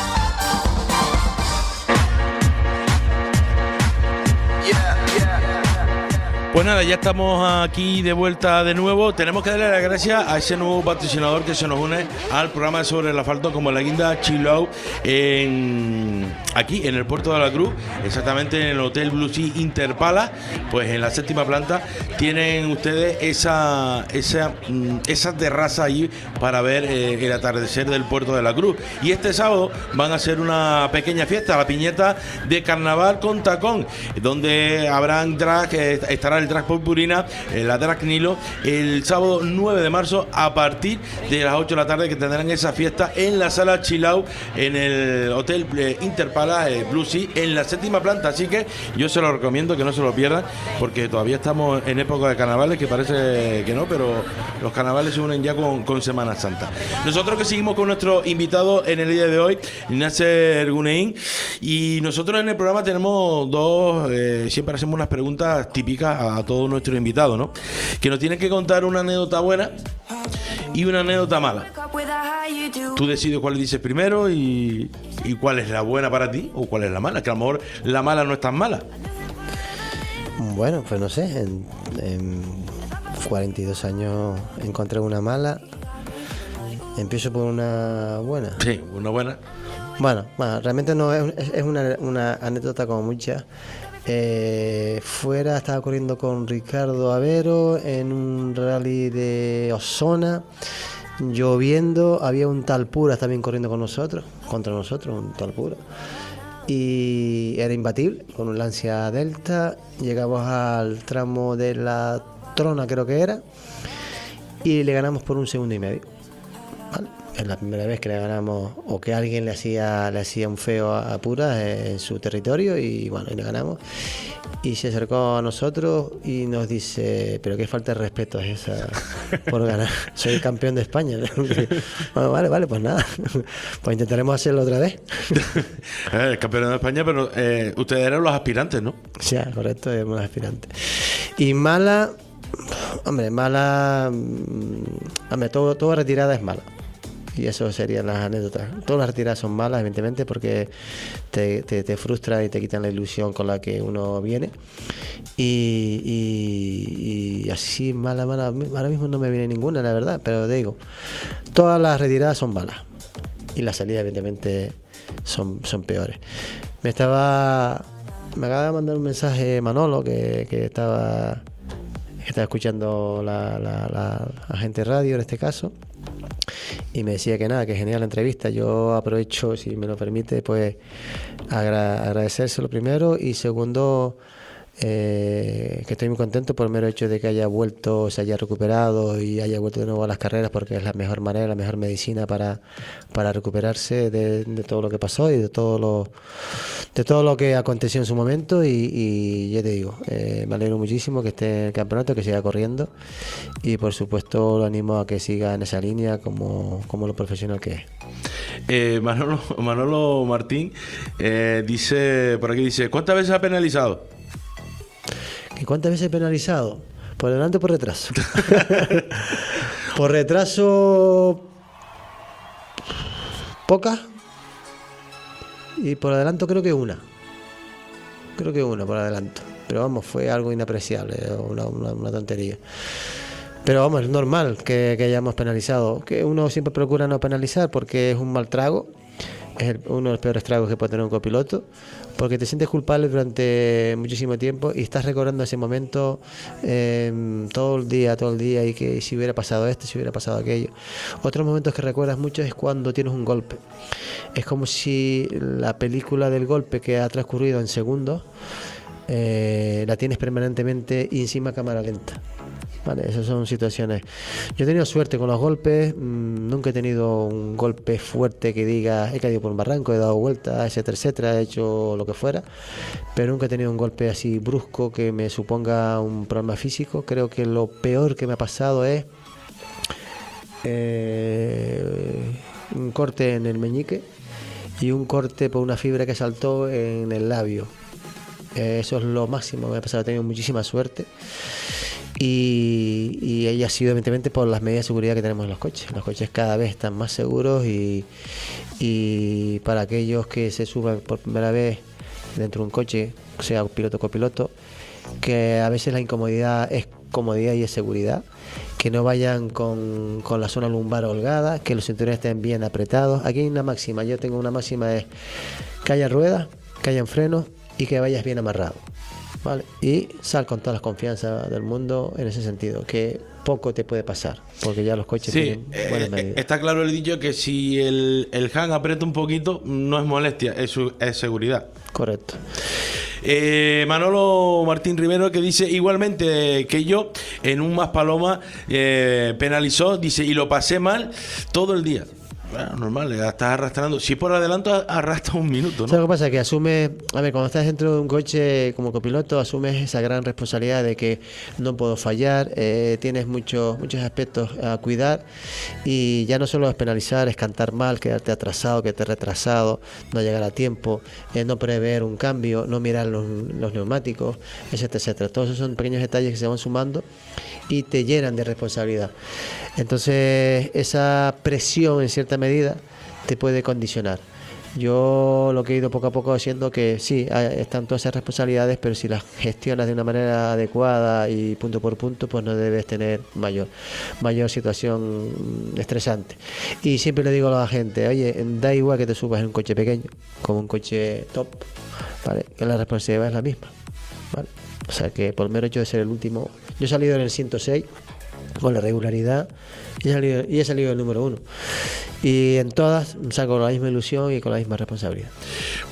Pues nada, ya estamos aquí de vuelta de nuevo. Tenemos que darle las gracias a ese nuevo patrocinador que se nos une al programa sobre el asfalto, como la Guinda Chill Out, en, aquí en el Puerto de la Cruz, exactamente en el Hotel Blue Sea Interpalace, pues en la séptima planta. Tienen ustedes esa esa, esa terraza allí para ver eh, el atardecer del Puerto de la Cruz. Y este sábado van a hacer una pequeña fiesta, la piñeta de Carnaval con Tacón, donde habrán drag, eh, estará el drag Purpurina, eh, la drag Nilo, el sábado nueve de marzo a partir de las ocho de la tarde, que tendrán esa fiesta en la sala Chill Out en el Hotel eh, Interpalace eh, Blue Sea en la séptima planta. Así que yo se lo recomiendo que no se lo pierdan, porque todavía estamos en época de carnavales, que parece que no, pero los carnavales se unen ya con, con Semana Santa. Nosotros que seguimos con nuestro invitado en el día de hoy, Nasser Gunein, y nosotros en el programa tenemos dos, eh, siempre hacemos unas preguntas típicas a, a todos nuestros invitados, ¿no? Que nos tienen que contar una anécdota buena y una anécdota mala. Tú decides cuál dices primero y, y cuál es la buena para ti o cuál es la mala, que a lo mejor la mala no es tan mala. Bueno, pues no sé, en, en cuarenta y dos años encontré una mala. Empiezo por una buena. Sí, una buena. Bueno, bueno realmente no es, es una, una anécdota como muchas. Eh, fuera estaba corriendo con Ricardo Avero en un rally de Osona, lloviendo, había un tal Pura también corriendo con nosotros, contra nosotros, un tal Pura, y era imbatible con un Lancia Delta. Llegamos al tramo de la Trona creo que era, y le ganamos por un segundo y medio. ¿Vale? Es la primera vez que le ganamos, o que alguien le hacía le hacía un feo a, a Puras en su territorio, y bueno, y le ganamos. Y se acercó a nosotros y nos dice, pero qué falta de respeto es esa por ganar, soy el campeón de España. Bueno, vale, vale, pues nada, pues intentaremos hacerlo otra vez. El campeón de España, pero eh, ustedes eran los aspirantes, ¿no? Sí, correcto, éramos los aspirantes. Y mala, hombre, mala, hombre, todo, toda retirada es mala. Y eso serían las anécdotas. Todas las retiradas son malas, evidentemente, porque te, te, te frustran y te quitan la ilusión con la que uno viene. Y, y, y así mala, mala, ahora mismo no me viene ninguna, la verdad, pero te digo, todas las retiradas son malas. Y las salidas, evidentemente, son, son peores. Me estaba... Me acaba de mandar un mensaje Manolo, que, que estaba... que estaba escuchando la, la, la, la gente radio en este caso. Y me decía que nada, que genial la entrevista. Yo aprovecho, si me lo permite, pues agra- agradecérselo primero, y segundo, eh, que estoy muy contento por el mero hecho de que haya vuelto, se haya recuperado y haya vuelto de nuevo a las carreras, porque es la mejor manera, la mejor medicina para, para recuperarse de, de todo lo que pasó y de todo lo de todo lo que aconteció en su momento. Y, y ya te digo, eh, me alegro muchísimo que esté en el campeonato, que siga corriendo, y por supuesto lo animo a que siga en esa línea como, como lo profesional que es. Eh, Manolo, Manolo Martín eh, dice, por aquí dice, ¿cuántas veces ha penalizado? ¿Y cuántas veces he penalizado? ¿Por delante o por retraso? Por retraso, pocas. Y por adelanto creo que una. Creo que una por adelanto. Pero vamos, fue algo inapreciable, una, una, una tontería. Pero vamos, es normal que, que hayamos penalizado. Que uno siempre procura no penalizar porque es un mal trago. Es el, uno de los peores tragos que puede tener un copiloto, porque te sientes culpable durante muchísimo tiempo y estás recordando ese momento eh, todo el día, todo el día, y que si hubiera pasado esto, si hubiera pasado aquello. Otros momentos que recuerdas mucho es cuando tienes un golpe. Es como si la película del golpe que ha transcurrido en segundos eh, la tienes permanentemente y encima cámara lenta. Vale, esas son situaciones. Yo he tenido suerte con los golpes, mmm, nunca he tenido un golpe fuerte que diga he caído por un barranco, he dado vueltas, etcétera, etcétera, he hecho lo que fuera, pero nunca he tenido un golpe así brusco que me suponga un problema físico. Creo que lo peor que me ha pasado es eh, un corte en el meñique y un corte por una fibra que saltó en el labio. Eh, eso es lo máximo que me ha pasado. He tenido muchísima suerte. Y, y ella ha sido evidentemente por las medidas de seguridad que tenemos en los coches. Los coches cada vez están más seguros, y, y para aquellos que se suban por primera vez dentro de un coche, sea piloto o copiloto, que a veces la incomodidad es comodidad y es seguridad, que no vayan con, con la zona lumbar holgada, que los cinturones estén bien apretados. Aquí hay una máxima, yo tengo una máxima, es que haya ruedas, que hayan frenos y que vayas bien amarrado. ¿Vale? Y sal con toda la confianza del mundo en ese sentido, que poco te puede pasar, porque ya los coches sí, tienen buenas medidas. Eh, está claro el dicho que si el, el Han aprieta un poquito, no es molestia, es, su, es seguridad. Correcto. Eh, Manolo Martín Rivero, que dice igualmente que yo, en un Más Paloma eh, penalizó, dice, y lo pasé mal todo el día. Bueno, normal, estás arrastrando. Si por adelanto arrastra un minuto, ¿no? ¿Sabes lo que pasa? Que asume, a ver, cuando estás dentro de un coche como copiloto, asumes esa gran responsabilidad de que no puedo fallar, eh, tienes muchos muchos aspectos a cuidar, y ya no solo es penalizar, es cantar mal, quedarte atrasado, quedarte retrasado, no llegar a tiempo, eh, no prever un cambio, no mirar los, los neumáticos, etcétera, etcétera. Todos esos son pequeños detalles que se van sumando y te llenan de responsabilidad. Entonces, esa presión en cierta medida te puede condicionar. Yo lo que he ido poco a poco haciendo, que sí, están todas esas responsabilidades, pero si las gestionas de una manera adecuada y punto por punto, pues no debes tener mayor, mayor situación estresante. Y siempre le digo a la gente, oye, da igual que te subas en un coche pequeño como un coche top, ¿vale? Que la responsabilidad es la misma, ¿vale? O sea que por el mero hecho de ser el último, yo he salido en el ciento seis con la regularidad y he salido, y he salido el número uno, y en todas salgo con la misma ilusión y con la misma responsabilidad.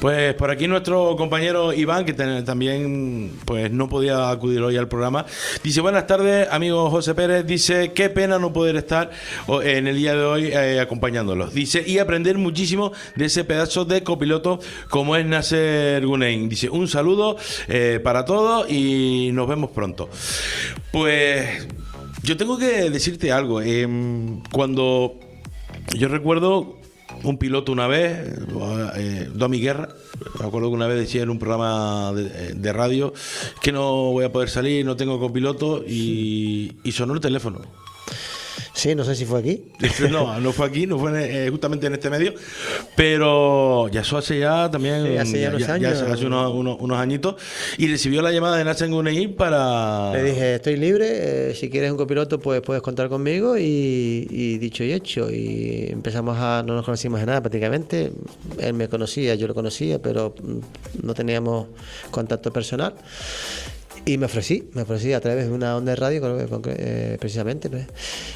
Pues por aquí nuestro compañero Iván, que ten, también pues no podía acudir hoy al programa, dice: buenas tardes, amigo José Pérez. Dice: qué pena no poder estar en el día de hoy eh, acompañándolos. Dice: y aprender muchísimo de ese pedazo de copiloto como es Nasser Gunein. Dice: un saludo eh, para todos y nos vemos pronto. Pues yo tengo que decirte algo. Eh, cuando yo recuerdo un piloto una vez, eh, Domi Guerra, me acuerdo que una vez decía en un programa de, de radio que no voy a poder salir, no tengo copiloto, y, y sonó el teléfono. Sí, no sé si fue aquí. No, no fue aquí, no fue en, eh, justamente en este medio, pero ya eso hace ya también, sí, hace ya, unos ya, años, ya hace unos, unos, unos añitos, y recibió la llamada de Nasser Gunein para... Le dije: estoy libre, eh, si quieres un copiloto pues puedes contar conmigo, y, y dicho y hecho, y empezamos a, no nos conocimos de nada prácticamente, él me conocía, yo lo conocía, pero no teníamos contacto personal. Y me ofrecí, me ofrecí a través de una onda de radio, eh, precisamente, ¿no?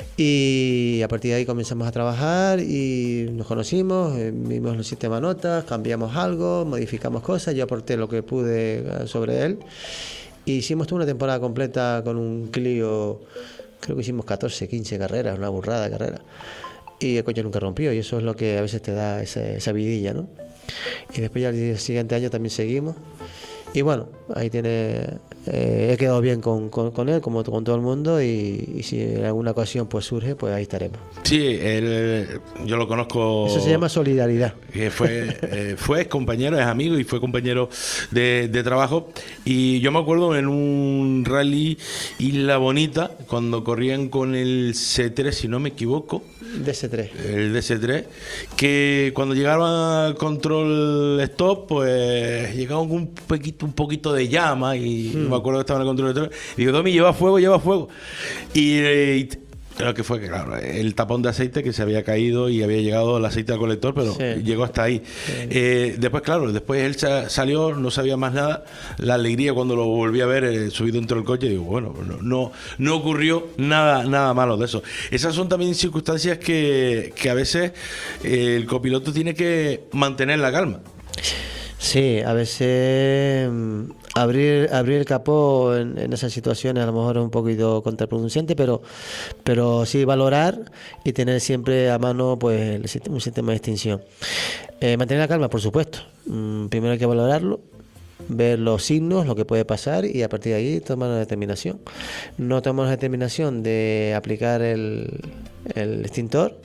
Y a partir de ahí comenzamos a trabajar y nos conocimos, eh, vimos el sistema de notas, cambiamos algo, modificamos cosas, yo aporté lo que pude sobre él. Y hicimos toda una temporada completa con un Clio, creo que hicimos catorce, quince carreras, una burrada de carreras. Y el coche nunca rompió, y eso es lo que a veces te da esa, esa vidilla, ¿no? Y después ya el siguiente año también seguimos. Y bueno, ahí tiene, eh, he quedado bien con, con, con él, como con todo el mundo, y, y si en alguna ocasión pues surge, pues ahí estaremos. Sí, él, yo lo conozco. Eso se llama solidaridad. Que fue, eh, fue compañero, es amigo y fue compañero de, de trabajo. Y yo me acuerdo en un rally Isla Bonita, cuando corrían con el C tres, si no me equivoco. D S tres. El D S tres, que cuando llegaban al control stop, pues llegaban con un poquito, un poquito de llama, y mm. me acuerdo que estaba en el control stop, y digo: Domi, lleva fuego, lleva fuego. Y, y lo que fue que, claro, el tapón de aceite que se había caído y había llegado el aceite al colector, pero sí, llegó hasta ahí. Sí. Eh, después, claro, después él salió, no sabía más nada. La alegría cuando lo volví a ver eh, subido dentro del coche, digo: bueno, no, no, no ocurrió nada, nada malo de eso. Esas son también circunstancias que, que a veces eh, el copiloto tiene que mantener la calma. Sí, a veces abrir abrir el capó en, en esas situaciones a lo mejor es un poquito contraproducente, pero pero sí valorar y tener siempre a mano pues un sistema de extinción. Eh, mantener la calma, por supuesto. Mm, primero hay que valorarlo, ver los signos, lo que puede pasar, y a partir de ahí tomar una determinación. No tomamos la determinación de aplicar el, el extintor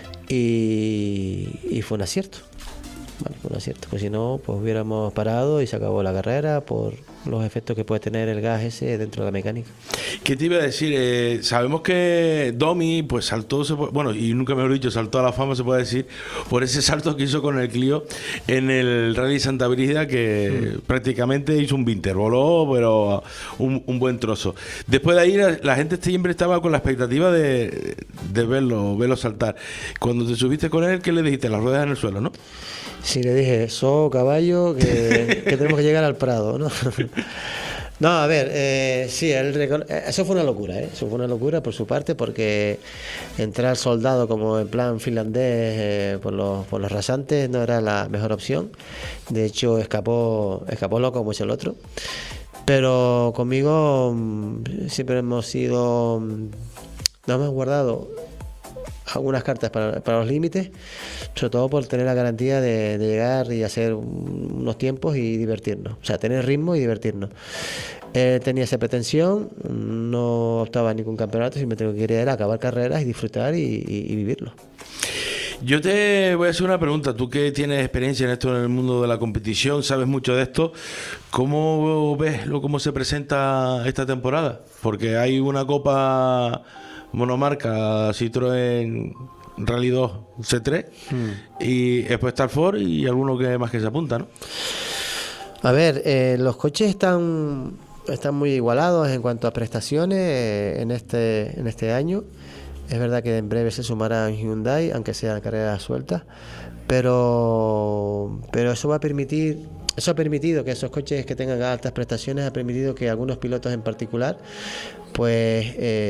y, y fue un acierto. Bueno, fue un acierto, pues si no, pues hubiéramos parado y se acabó la carrera por los efectos que puede tener el gas ese dentro de la mecánica. ¿Qué te iba a decir? Eh, sabemos que Domi pues saltó, se puede, bueno, y nunca mejor dicho, saltó a la fama, se puede decir, por ese salto que hizo con el Clio en el Rally Santa Brígida, que mm. prácticamente hizo un vinter, voló, pero un, un buen trozo. Después de ahí la, la gente siempre estaba con la expectativa de, de verlo, verlo saltar. Cuando te subiste con él, ¿qué le dijiste? Las ruedas en el suelo, ¿no? Sí, le dije: so, caballo, que, que tenemos que llegar al Prado, ¿no? No, a ver, eh, sí, él recon... eso fue una locura, ¿eh? Eso fue una locura por su parte, porque entrar soldado como en plan finlandés eh, por los por los rasantes no era la mejor opción. De hecho, escapó escapó loco como es el otro. Pero conmigo siempre hemos sido, nos hemos guardado algunas cartas para, para los límites, sobre todo por tener la garantía de, de llegar y hacer unos tiempos y divertirnos, o sea, tener ritmo y divertirnos. Él tenía esa pretensión, no optaba a ningún campeonato, simplemente lo que quería era acabar carreras y disfrutar y, y, y vivirlo. Yo te voy a hacer una pregunta, tú que tienes experiencia en esto, en el mundo de la competición, sabes mucho de esto, ¿cómo ves lo cómo se presenta esta temporada? Porque hay una copa monomarca Citroën Rally dos C tres hmm. y después está el Ford y alguno que más que se apunta, ¿no? A ver, eh, los coches están están muy igualados en cuanto a prestaciones eh, en este en este año. Es verdad que en breve se sumará un Hyundai, aunque sean carreras sueltas, pero pero eso va a permitir eso ha permitido que esos coches que tengan altas prestaciones, ha permitido que algunos pilotos en particular pues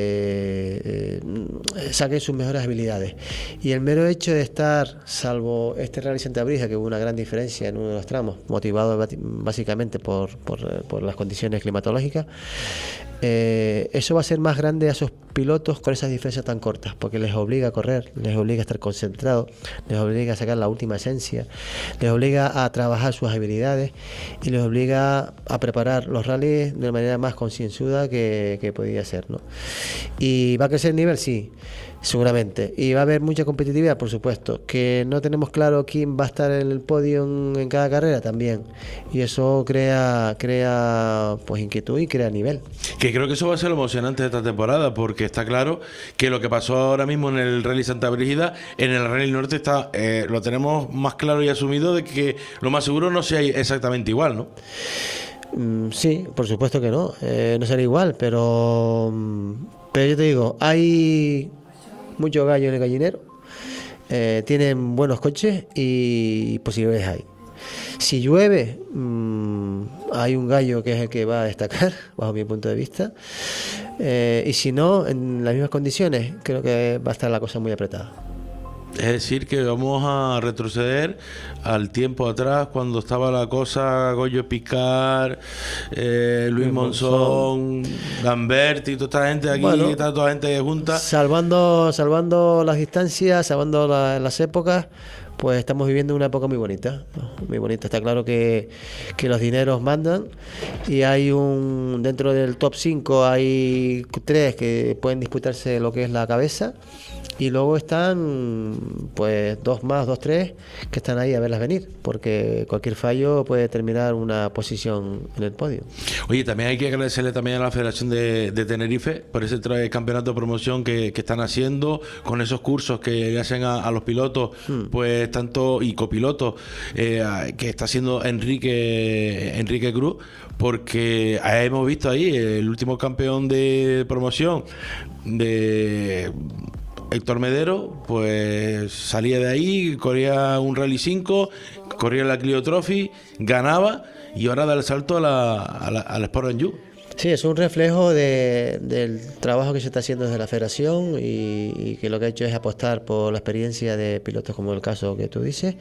eh, eh, saquen sus mejores habilidades. Y el mero hecho de estar, salvo este Rally Santa Brígida, que hubo una gran diferencia en uno de los tramos, motivado básicamente por, por, por las condiciones climatológicas, eh, eso va a ser más grande a esos pilotos con esas diferencias tan cortas, porque les obliga a correr, les obliga a estar concentrados, les obliga a sacar la última esencia, les obliga a trabajar sus habilidades y les obliga a preparar los rallies de una manera más concienzuda que, que podía ser, ¿no? Y va a crecer el nivel, sí, seguramente, y va a haber mucha competitividad, por supuesto. Que no tenemos claro quién va a estar en el podio en, en cada carrera, también, y eso crea crea pues inquietud y crea nivel. Que creo que eso va a ser lo emocionante de esta temporada, porque está claro que lo que pasó ahora mismo en el Rally Santa Brígida, en el Rally Norte está eh, lo tenemos más claro y asumido de que lo más seguro no sea exactamente igual, ¿no? Mm, sí, por supuesto que no, eh, no será igual, pero pero yo te digo, hay mucho gallo en el gallinero, eh, tienen buenos coches y posibilidades hay. Si llueve, mmm, hay un gallo que es el que va a destacar, bajo mi punto de vista, eh, y si no, en las mismas condiciones, creo que va a estar la cosa muy apretada. Es decir, que vamos a retroceder al tiempo atrás, cuando estaba la cosa Goyo Picar, eh, Luis Monzón, Lamberti y toda esta gente aquí, bueno, está toda la gente junta. Salvando, salvando las distancias, salvando la, las épocas, pues estamos viviendo una época muy bonita, muy bonita. Está claro que, que los dineros mandan y hay un, dentro del top cinco hay tres que pueden disputarse lo que es la cabeza. Y luego están, pues, dos más, dos, tres, que están ahí a verlas venir, porque cualquier fallo puede determinar una posición en el podio. Oye, también hay que agradecerle también a la Federación de, de Tenerife por ese campeonato de promoción que, que están haciendo, con esos cursos que le hacen a, a los pilotos, hmm. pues tanto y copilotos, eh, que está haciendo Enrique, Enrique Cruz, porque hemos visto ahí el último campeón de promoción de Héctor Medero, pues salía de ahí, corría un Rally cinco, corría la Clio Trophy, ganaba y ahora da el salto a la, a la, a la Sport and You. Sí, es un reflejo de, del trabajo que se está haciendo desde la federación y, y que lo que ha hecho es apostar por la experiencia de pilotos como el caso que tú dices,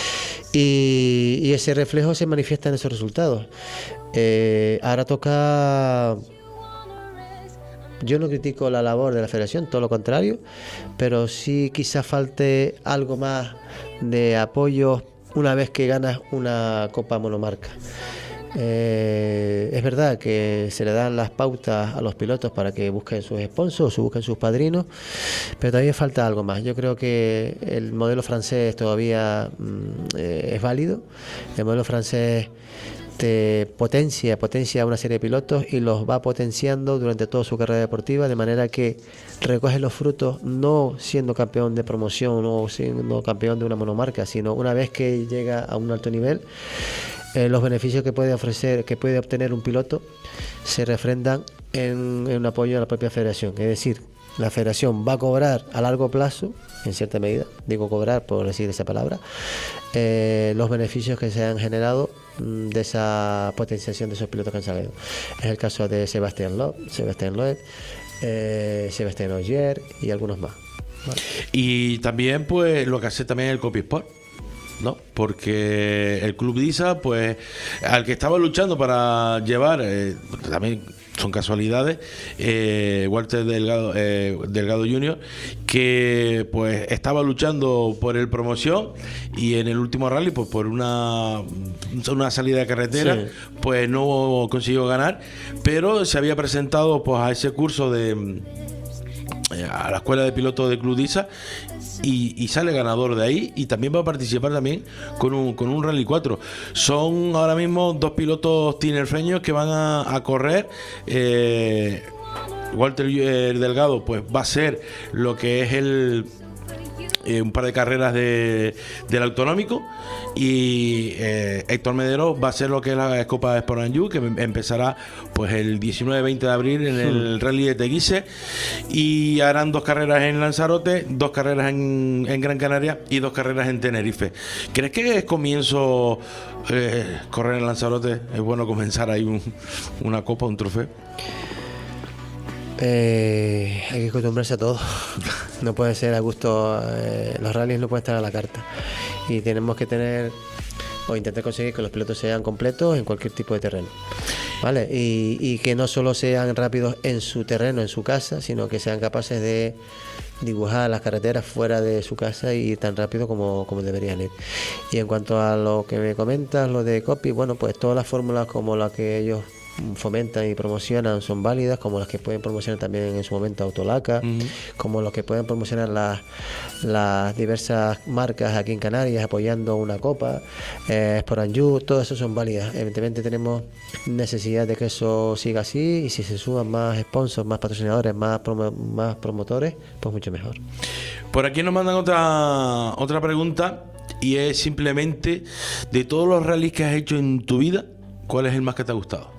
y, y ese reflejo se manifiesta en esos resultados. Eh, ahora toca... Yo no critico la labor de la federación, todo lo contrario, pero sí quizás falte algo más de apoyo una vez que ganas una Copa Monomarca. Eh, es verdad que se le dan las pautas a los pilotos para que busquen sus sponsors o busquen sus padrinos, pero todavía falta algo más. Yo creo que el modelo francés todavía mm, eh, es válido. El modelo francés te potencia, potencia a una serie de pilotos y los va potenciando durante toda su carrera deportiva, de manera que recoge los frutos no siendo campeón de promoción o siendo campeón de una monomarca, sino una vez que llega a un alto nivel, eh, los beneficios que puede ofrecer, que puede obtener un piloto se refrendan en, en un apoyo a la propia federación. Es decir, la federación va a cobrar a largo plazo, en cierta medida, digo cobrar por decir esa palabra, eh, los beneficios que se han generado mm, de esa potenciación de esos pilotos que han salido. Es el caso de Sebastián Loeb, Sebastián Loeb, eh, Sebastián Ogier y algunos más. ¿Vale? Y también pues lo que hace también el Copisport, ¿no? Porque el Club Disa, pues al que estaba luchando para llevar, eh, también son casualidades, eh, Walter Delgado, eh, Delgado junior, que pues estaba luchando por el promoción y en el último rally pues por una, una salida de carretera, sí, pues no consiguió ganar, pero se había presentado pues a ese curso de a la escuela de pilotos de Club Disa y, y sale ganador de ahí, y también va a participar también con un, con un Rally cuatro. Son ahora mismo dos pilotos tinerfeños que van a, a correr. eh, Walter eh, Delgado pues va a ser lo que es el eh, un par de carreras de, del autonómico, y eh, Héctor Medero va a ser lo que es la Copa Sport Anjou, que empezará pues el diecinueve veinte de abril en el Rally de Teguise, y harán dos carreras en Lanzarote, dos carreras en, en Gran Canaria y dos carreras en Tenerife. ¿Crees que es comienzo eh, correr en Lanzarote? Es bueno comenzar ahí un, una copa, un trofeo. Eh, hay que acostumbrarse a todo. No puede ser a gusto. Eh, los rallies no pueden estar a la carta. Y tenemos que tener o intentar conseguir que los pilotos sean completos en cualquier tipo de terreno, ¿vale? Y, y que no solo sean rápidos en su terreno, en su casa, sino que sean capaces de dibujar las carreteras fuera de su casa y ir tan rápido como, como deberían ir. Y en cuanto a lo que me comentas, lo de copy, bueno, pues todas las fórmulas como las que ellos fomentan y promocionan son válidas, como las que pueden promocionar también en su momento Autolaca, uh-huh. como los que pueden promocionar las, las diversas marcas aquí en Canarias apoyando una copa, eh, Sport Anjou, todas esas son válidas. Evidentemente tenemos necesidad de que eso siga así, y si se suman más sponsors, más patrocinadores, más, promo, más promotores, pues mucho mejor. Por aquí nos mandan otra otra pregunta, y es simplemente, de todos los rallies que has hecho en tu vida, ¿cuál es el más que te ha gustado?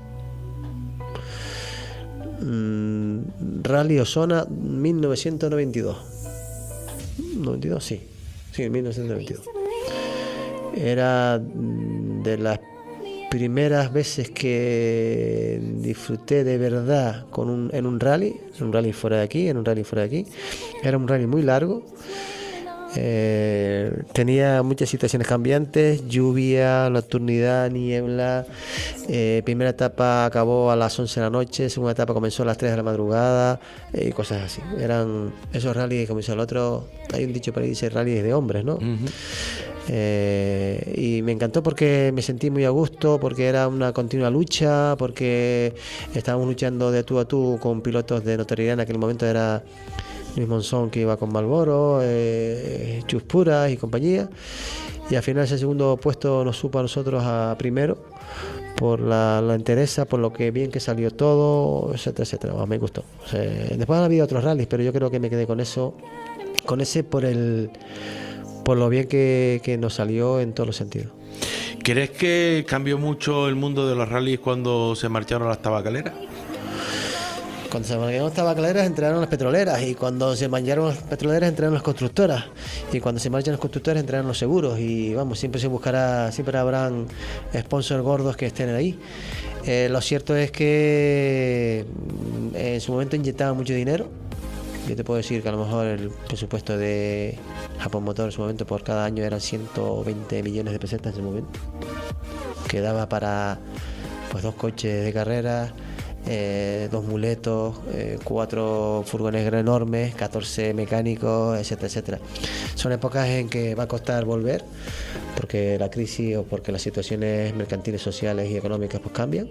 Rally Osona mil novecientos noventa y dos. noventa y dos, sí. Sí, mil novecientos noventa y dos. Era de las primeras veces que disfruté de verdad con un, en un rally, en un rally fuera de aquí, en un rally fuera de aquí. Era un rally muy largo. Eh, tenía muchas situaciones cambiantes, lluvia, nocturnidad, niebla. Eh, primera etapa acabó a las once de la noche, segunda etapa comenzó a las tres de la madrugada, y eh, cosas así. Eran esos rallies, como dice el otro, hay un dicho por ahí, dice rallies de hombres, ¿no? Uh-huh. Eh, y me encantó porque me sentí muy a gusto, porque era una continua lucha, porque estábamos luchando de tú a tú con pilotos de notoriedad. En aquel momento era Luis Monzón, que iba con Marlboro, eh, Chus Puras y compañía, y al final ese segundo puesto nos supo a nosotros a primero por la, la entereza, por lo que bien que salió todo, etcétera, etcétera. Bueno, me gustó. O sea, después han habido otros rallies, pero yo creo que me quedé con eso, con ese por el por lo bien que, que nos salió en todos los sentidos. ¿Crees que cambió mucho el mundo de los rallies cuando se marcharon las tabacaleras? Cuando se marcharon las tabacaleras entraron las petroleras, y cuando se marcharon las petroleras entraron las constructoras, y cuando se marchan las constructoras entraron los seguros, y vamos, siempre se buscará, siempre habrán sponsors gordos que estén ahí. Eh, lo cierto es que en su momento inyectaban mucho dinero. Yo te puedo decir que a lo mejor el presupuesto de Japón Motor en su momento por cada año eran ciento veinte millones de pesetas en ese momento, que daba para pues dos coches de carrera, eh, dos muletos, eh, cuatro furgones enormes, catorce mecánicos, etcétera, etcétera. Son épocas en que va a costar volver, porque la crisis o porque las situaciones mercantiles, sociales y económicas pues cambian.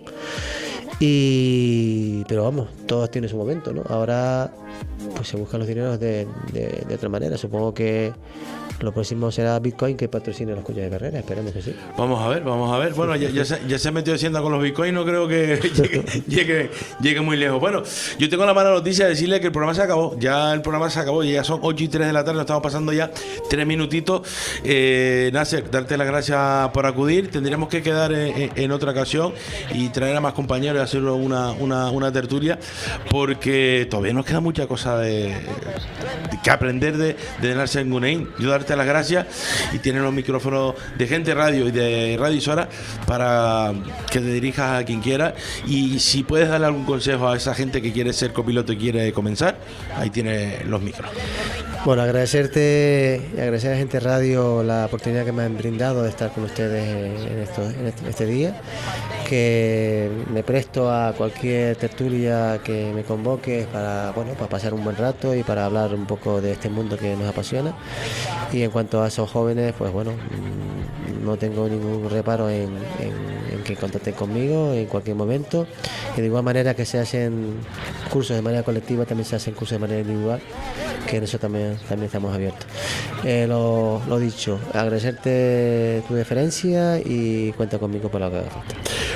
Y pero vamos, todo tiene su momento, ¿no? Ahora pues se buscan los dineros de, de, de otra manera. Supongo que lo próximo será Bitcoin que patrocine los coches de carrera, esperemos que sí. Vamos a ver, vamos a ver. Bueno, ya, ya, se, ya se metió Hacienda con los Bitcoin, no creo que llegue, llegue, llegue muy lejos. Bueno, yo tengo la mala noticia de decirle que el programa se acabó. Ya el programa se acabó, ya son ocho y tres de la tarde, nos estamos pasando ya tres minutitos. Eh, Nasser, darte las gracias por acudir. Tendríamos que quedar en, en otra ocasión y traer a más compañeros y hacerlo una, una, una tertulia, porque todavía nos queda mucha cosa de, de que aprender de, de Nasser Gunein. Yo darte las gracias, y tienes los micrófonos de Gente Radio y de Radio Isora para que te dirijas a quien quiera, y si puedes darle algún consejo a esa gente que quiere ser copiloto y quiere comenzar, ahí tienes los micros. Bueno, agradecerte y agradecer a Gente Radio la oportunidad que me han brindado de estar con ustedes en, esto, en, este, en este día, que me presto a cualquier tertulia que me convoque para, bueno, para pasar un buen rato y para hablar un poco de este mundo que nos apasiona. Y en cuanto a esos jóvenes, pues bueno, no tengo ningún reparo en, en, en que contacten conmigo en cualquier momento. Y de igual manera que se hacen cursos de manera colectiva, también se hacen cursos de manera individual, que en eso también, también estamos abiertos. Eh, lo, lo dicho, agradecerte tu deferencia y cuenta conmigo por lo que haga falta.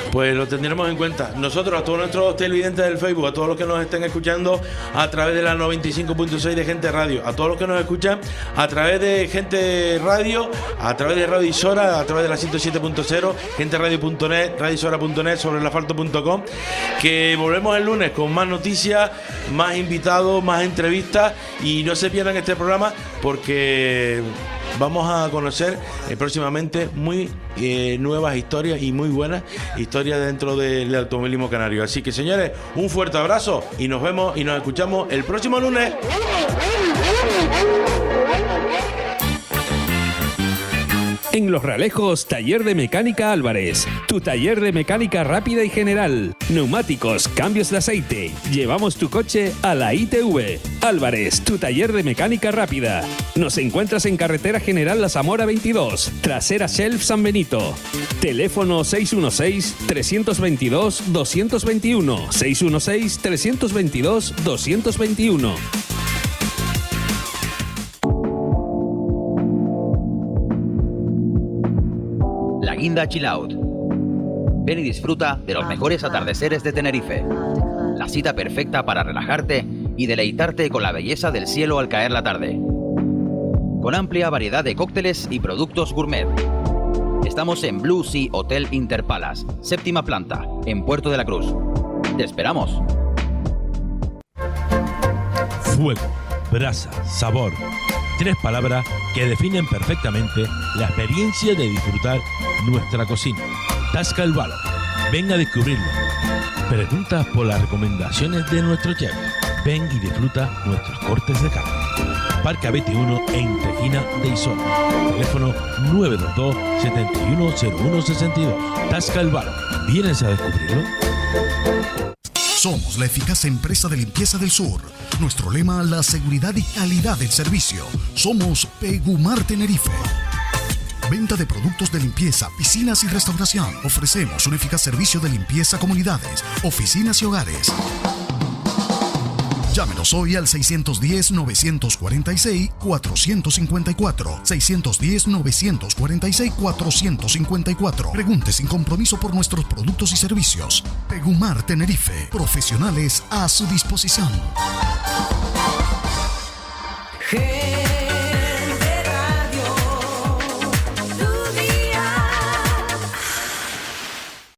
pues lo tendremos en cuenta. Nosotros, a todos nuestros televidentes del Facebook, a todos los que nos estén escuchando a través de la noventa y cinco punto seis de Gente Radio, a todos los que nos escuchan a través de Gente Radio, a través de Radio Isora, a través de la ciento siete punto cero, gente radio punto net, radio isora punto net, sobre el asfalto punto com, que volvemos el lunes con más noticias, más invitados, más entrevistas, y no se pierdan este programa porque vamos a conocer eh, próximamente muy eh, nuevas historias y muy buenas historias dentro del automovilismo canario. Así que, señores, un fuerte abrazo y nos vemos y nos escuchamos el próximo lunes. En Los Realejos, Taller de Mecánica Álvarez. Tu taller de mecánica rápida y general. Neumáticos, cambios de aceite. Llevamos tu coche a la I T V. Álvarez, tu taller de mecánica rápida. Nos encuentras en Carretera General La Zamora veintidós, trasera Shelf San Benito. Teléfono seis uno seis, tres dos dos, dos dos uno. seis uno seis, tres dos dos, dos dos uno. La Guinda Chill Out. Ven y disfruta de los mejores atardeceres de Tenerife. La cita perfecta para relajarte y deleitarte con la belleza del cielo al caer la tarde. Con amplia variedad de cócteles y productos gourmet. Estamos en Blue Sea Hotel Interpalace, séptima planta, en Puerto de la Cruz. ¡Te esperamos! Fuego, brasa, sabor. Tres palabras que definen perfectamente la experiencia de disfrutar nuestra cocina. Tasca el Valor. Ven a descubrirlo. Pregunta por las recomendaciones de nuestro chef. Ven y disfruta nuestros cortes de carne. Parque A veintiuno en Tejina de Isona. Teléfono nueve dos dos, siete uno cero uno seis dos. Tasca el Valor. ¿Vienes a descubrirlo? Somos la eficaz empresa de limpieza del sur. Nuestro lema, la seguridad y calidad del servicio. Somos Pegumar Tenerife. Venta de productos de limpieza, piscinas y restauración. Ofrecemos un eficaz servicio de limpieza a comunidades, oficinas y hogares. Llámenos hoy al seiscientos diez, novecientos cuarenta y seis, cuatrocientos cincuenta y cuatro. seiscientos diez, novecientos cuarenta y seis, cuatrocientos cincuenta y cuatro. Pregunte sin compromiso por nuestros productos y servicios. Pegumar Tenerife. Profesionales a su disposición.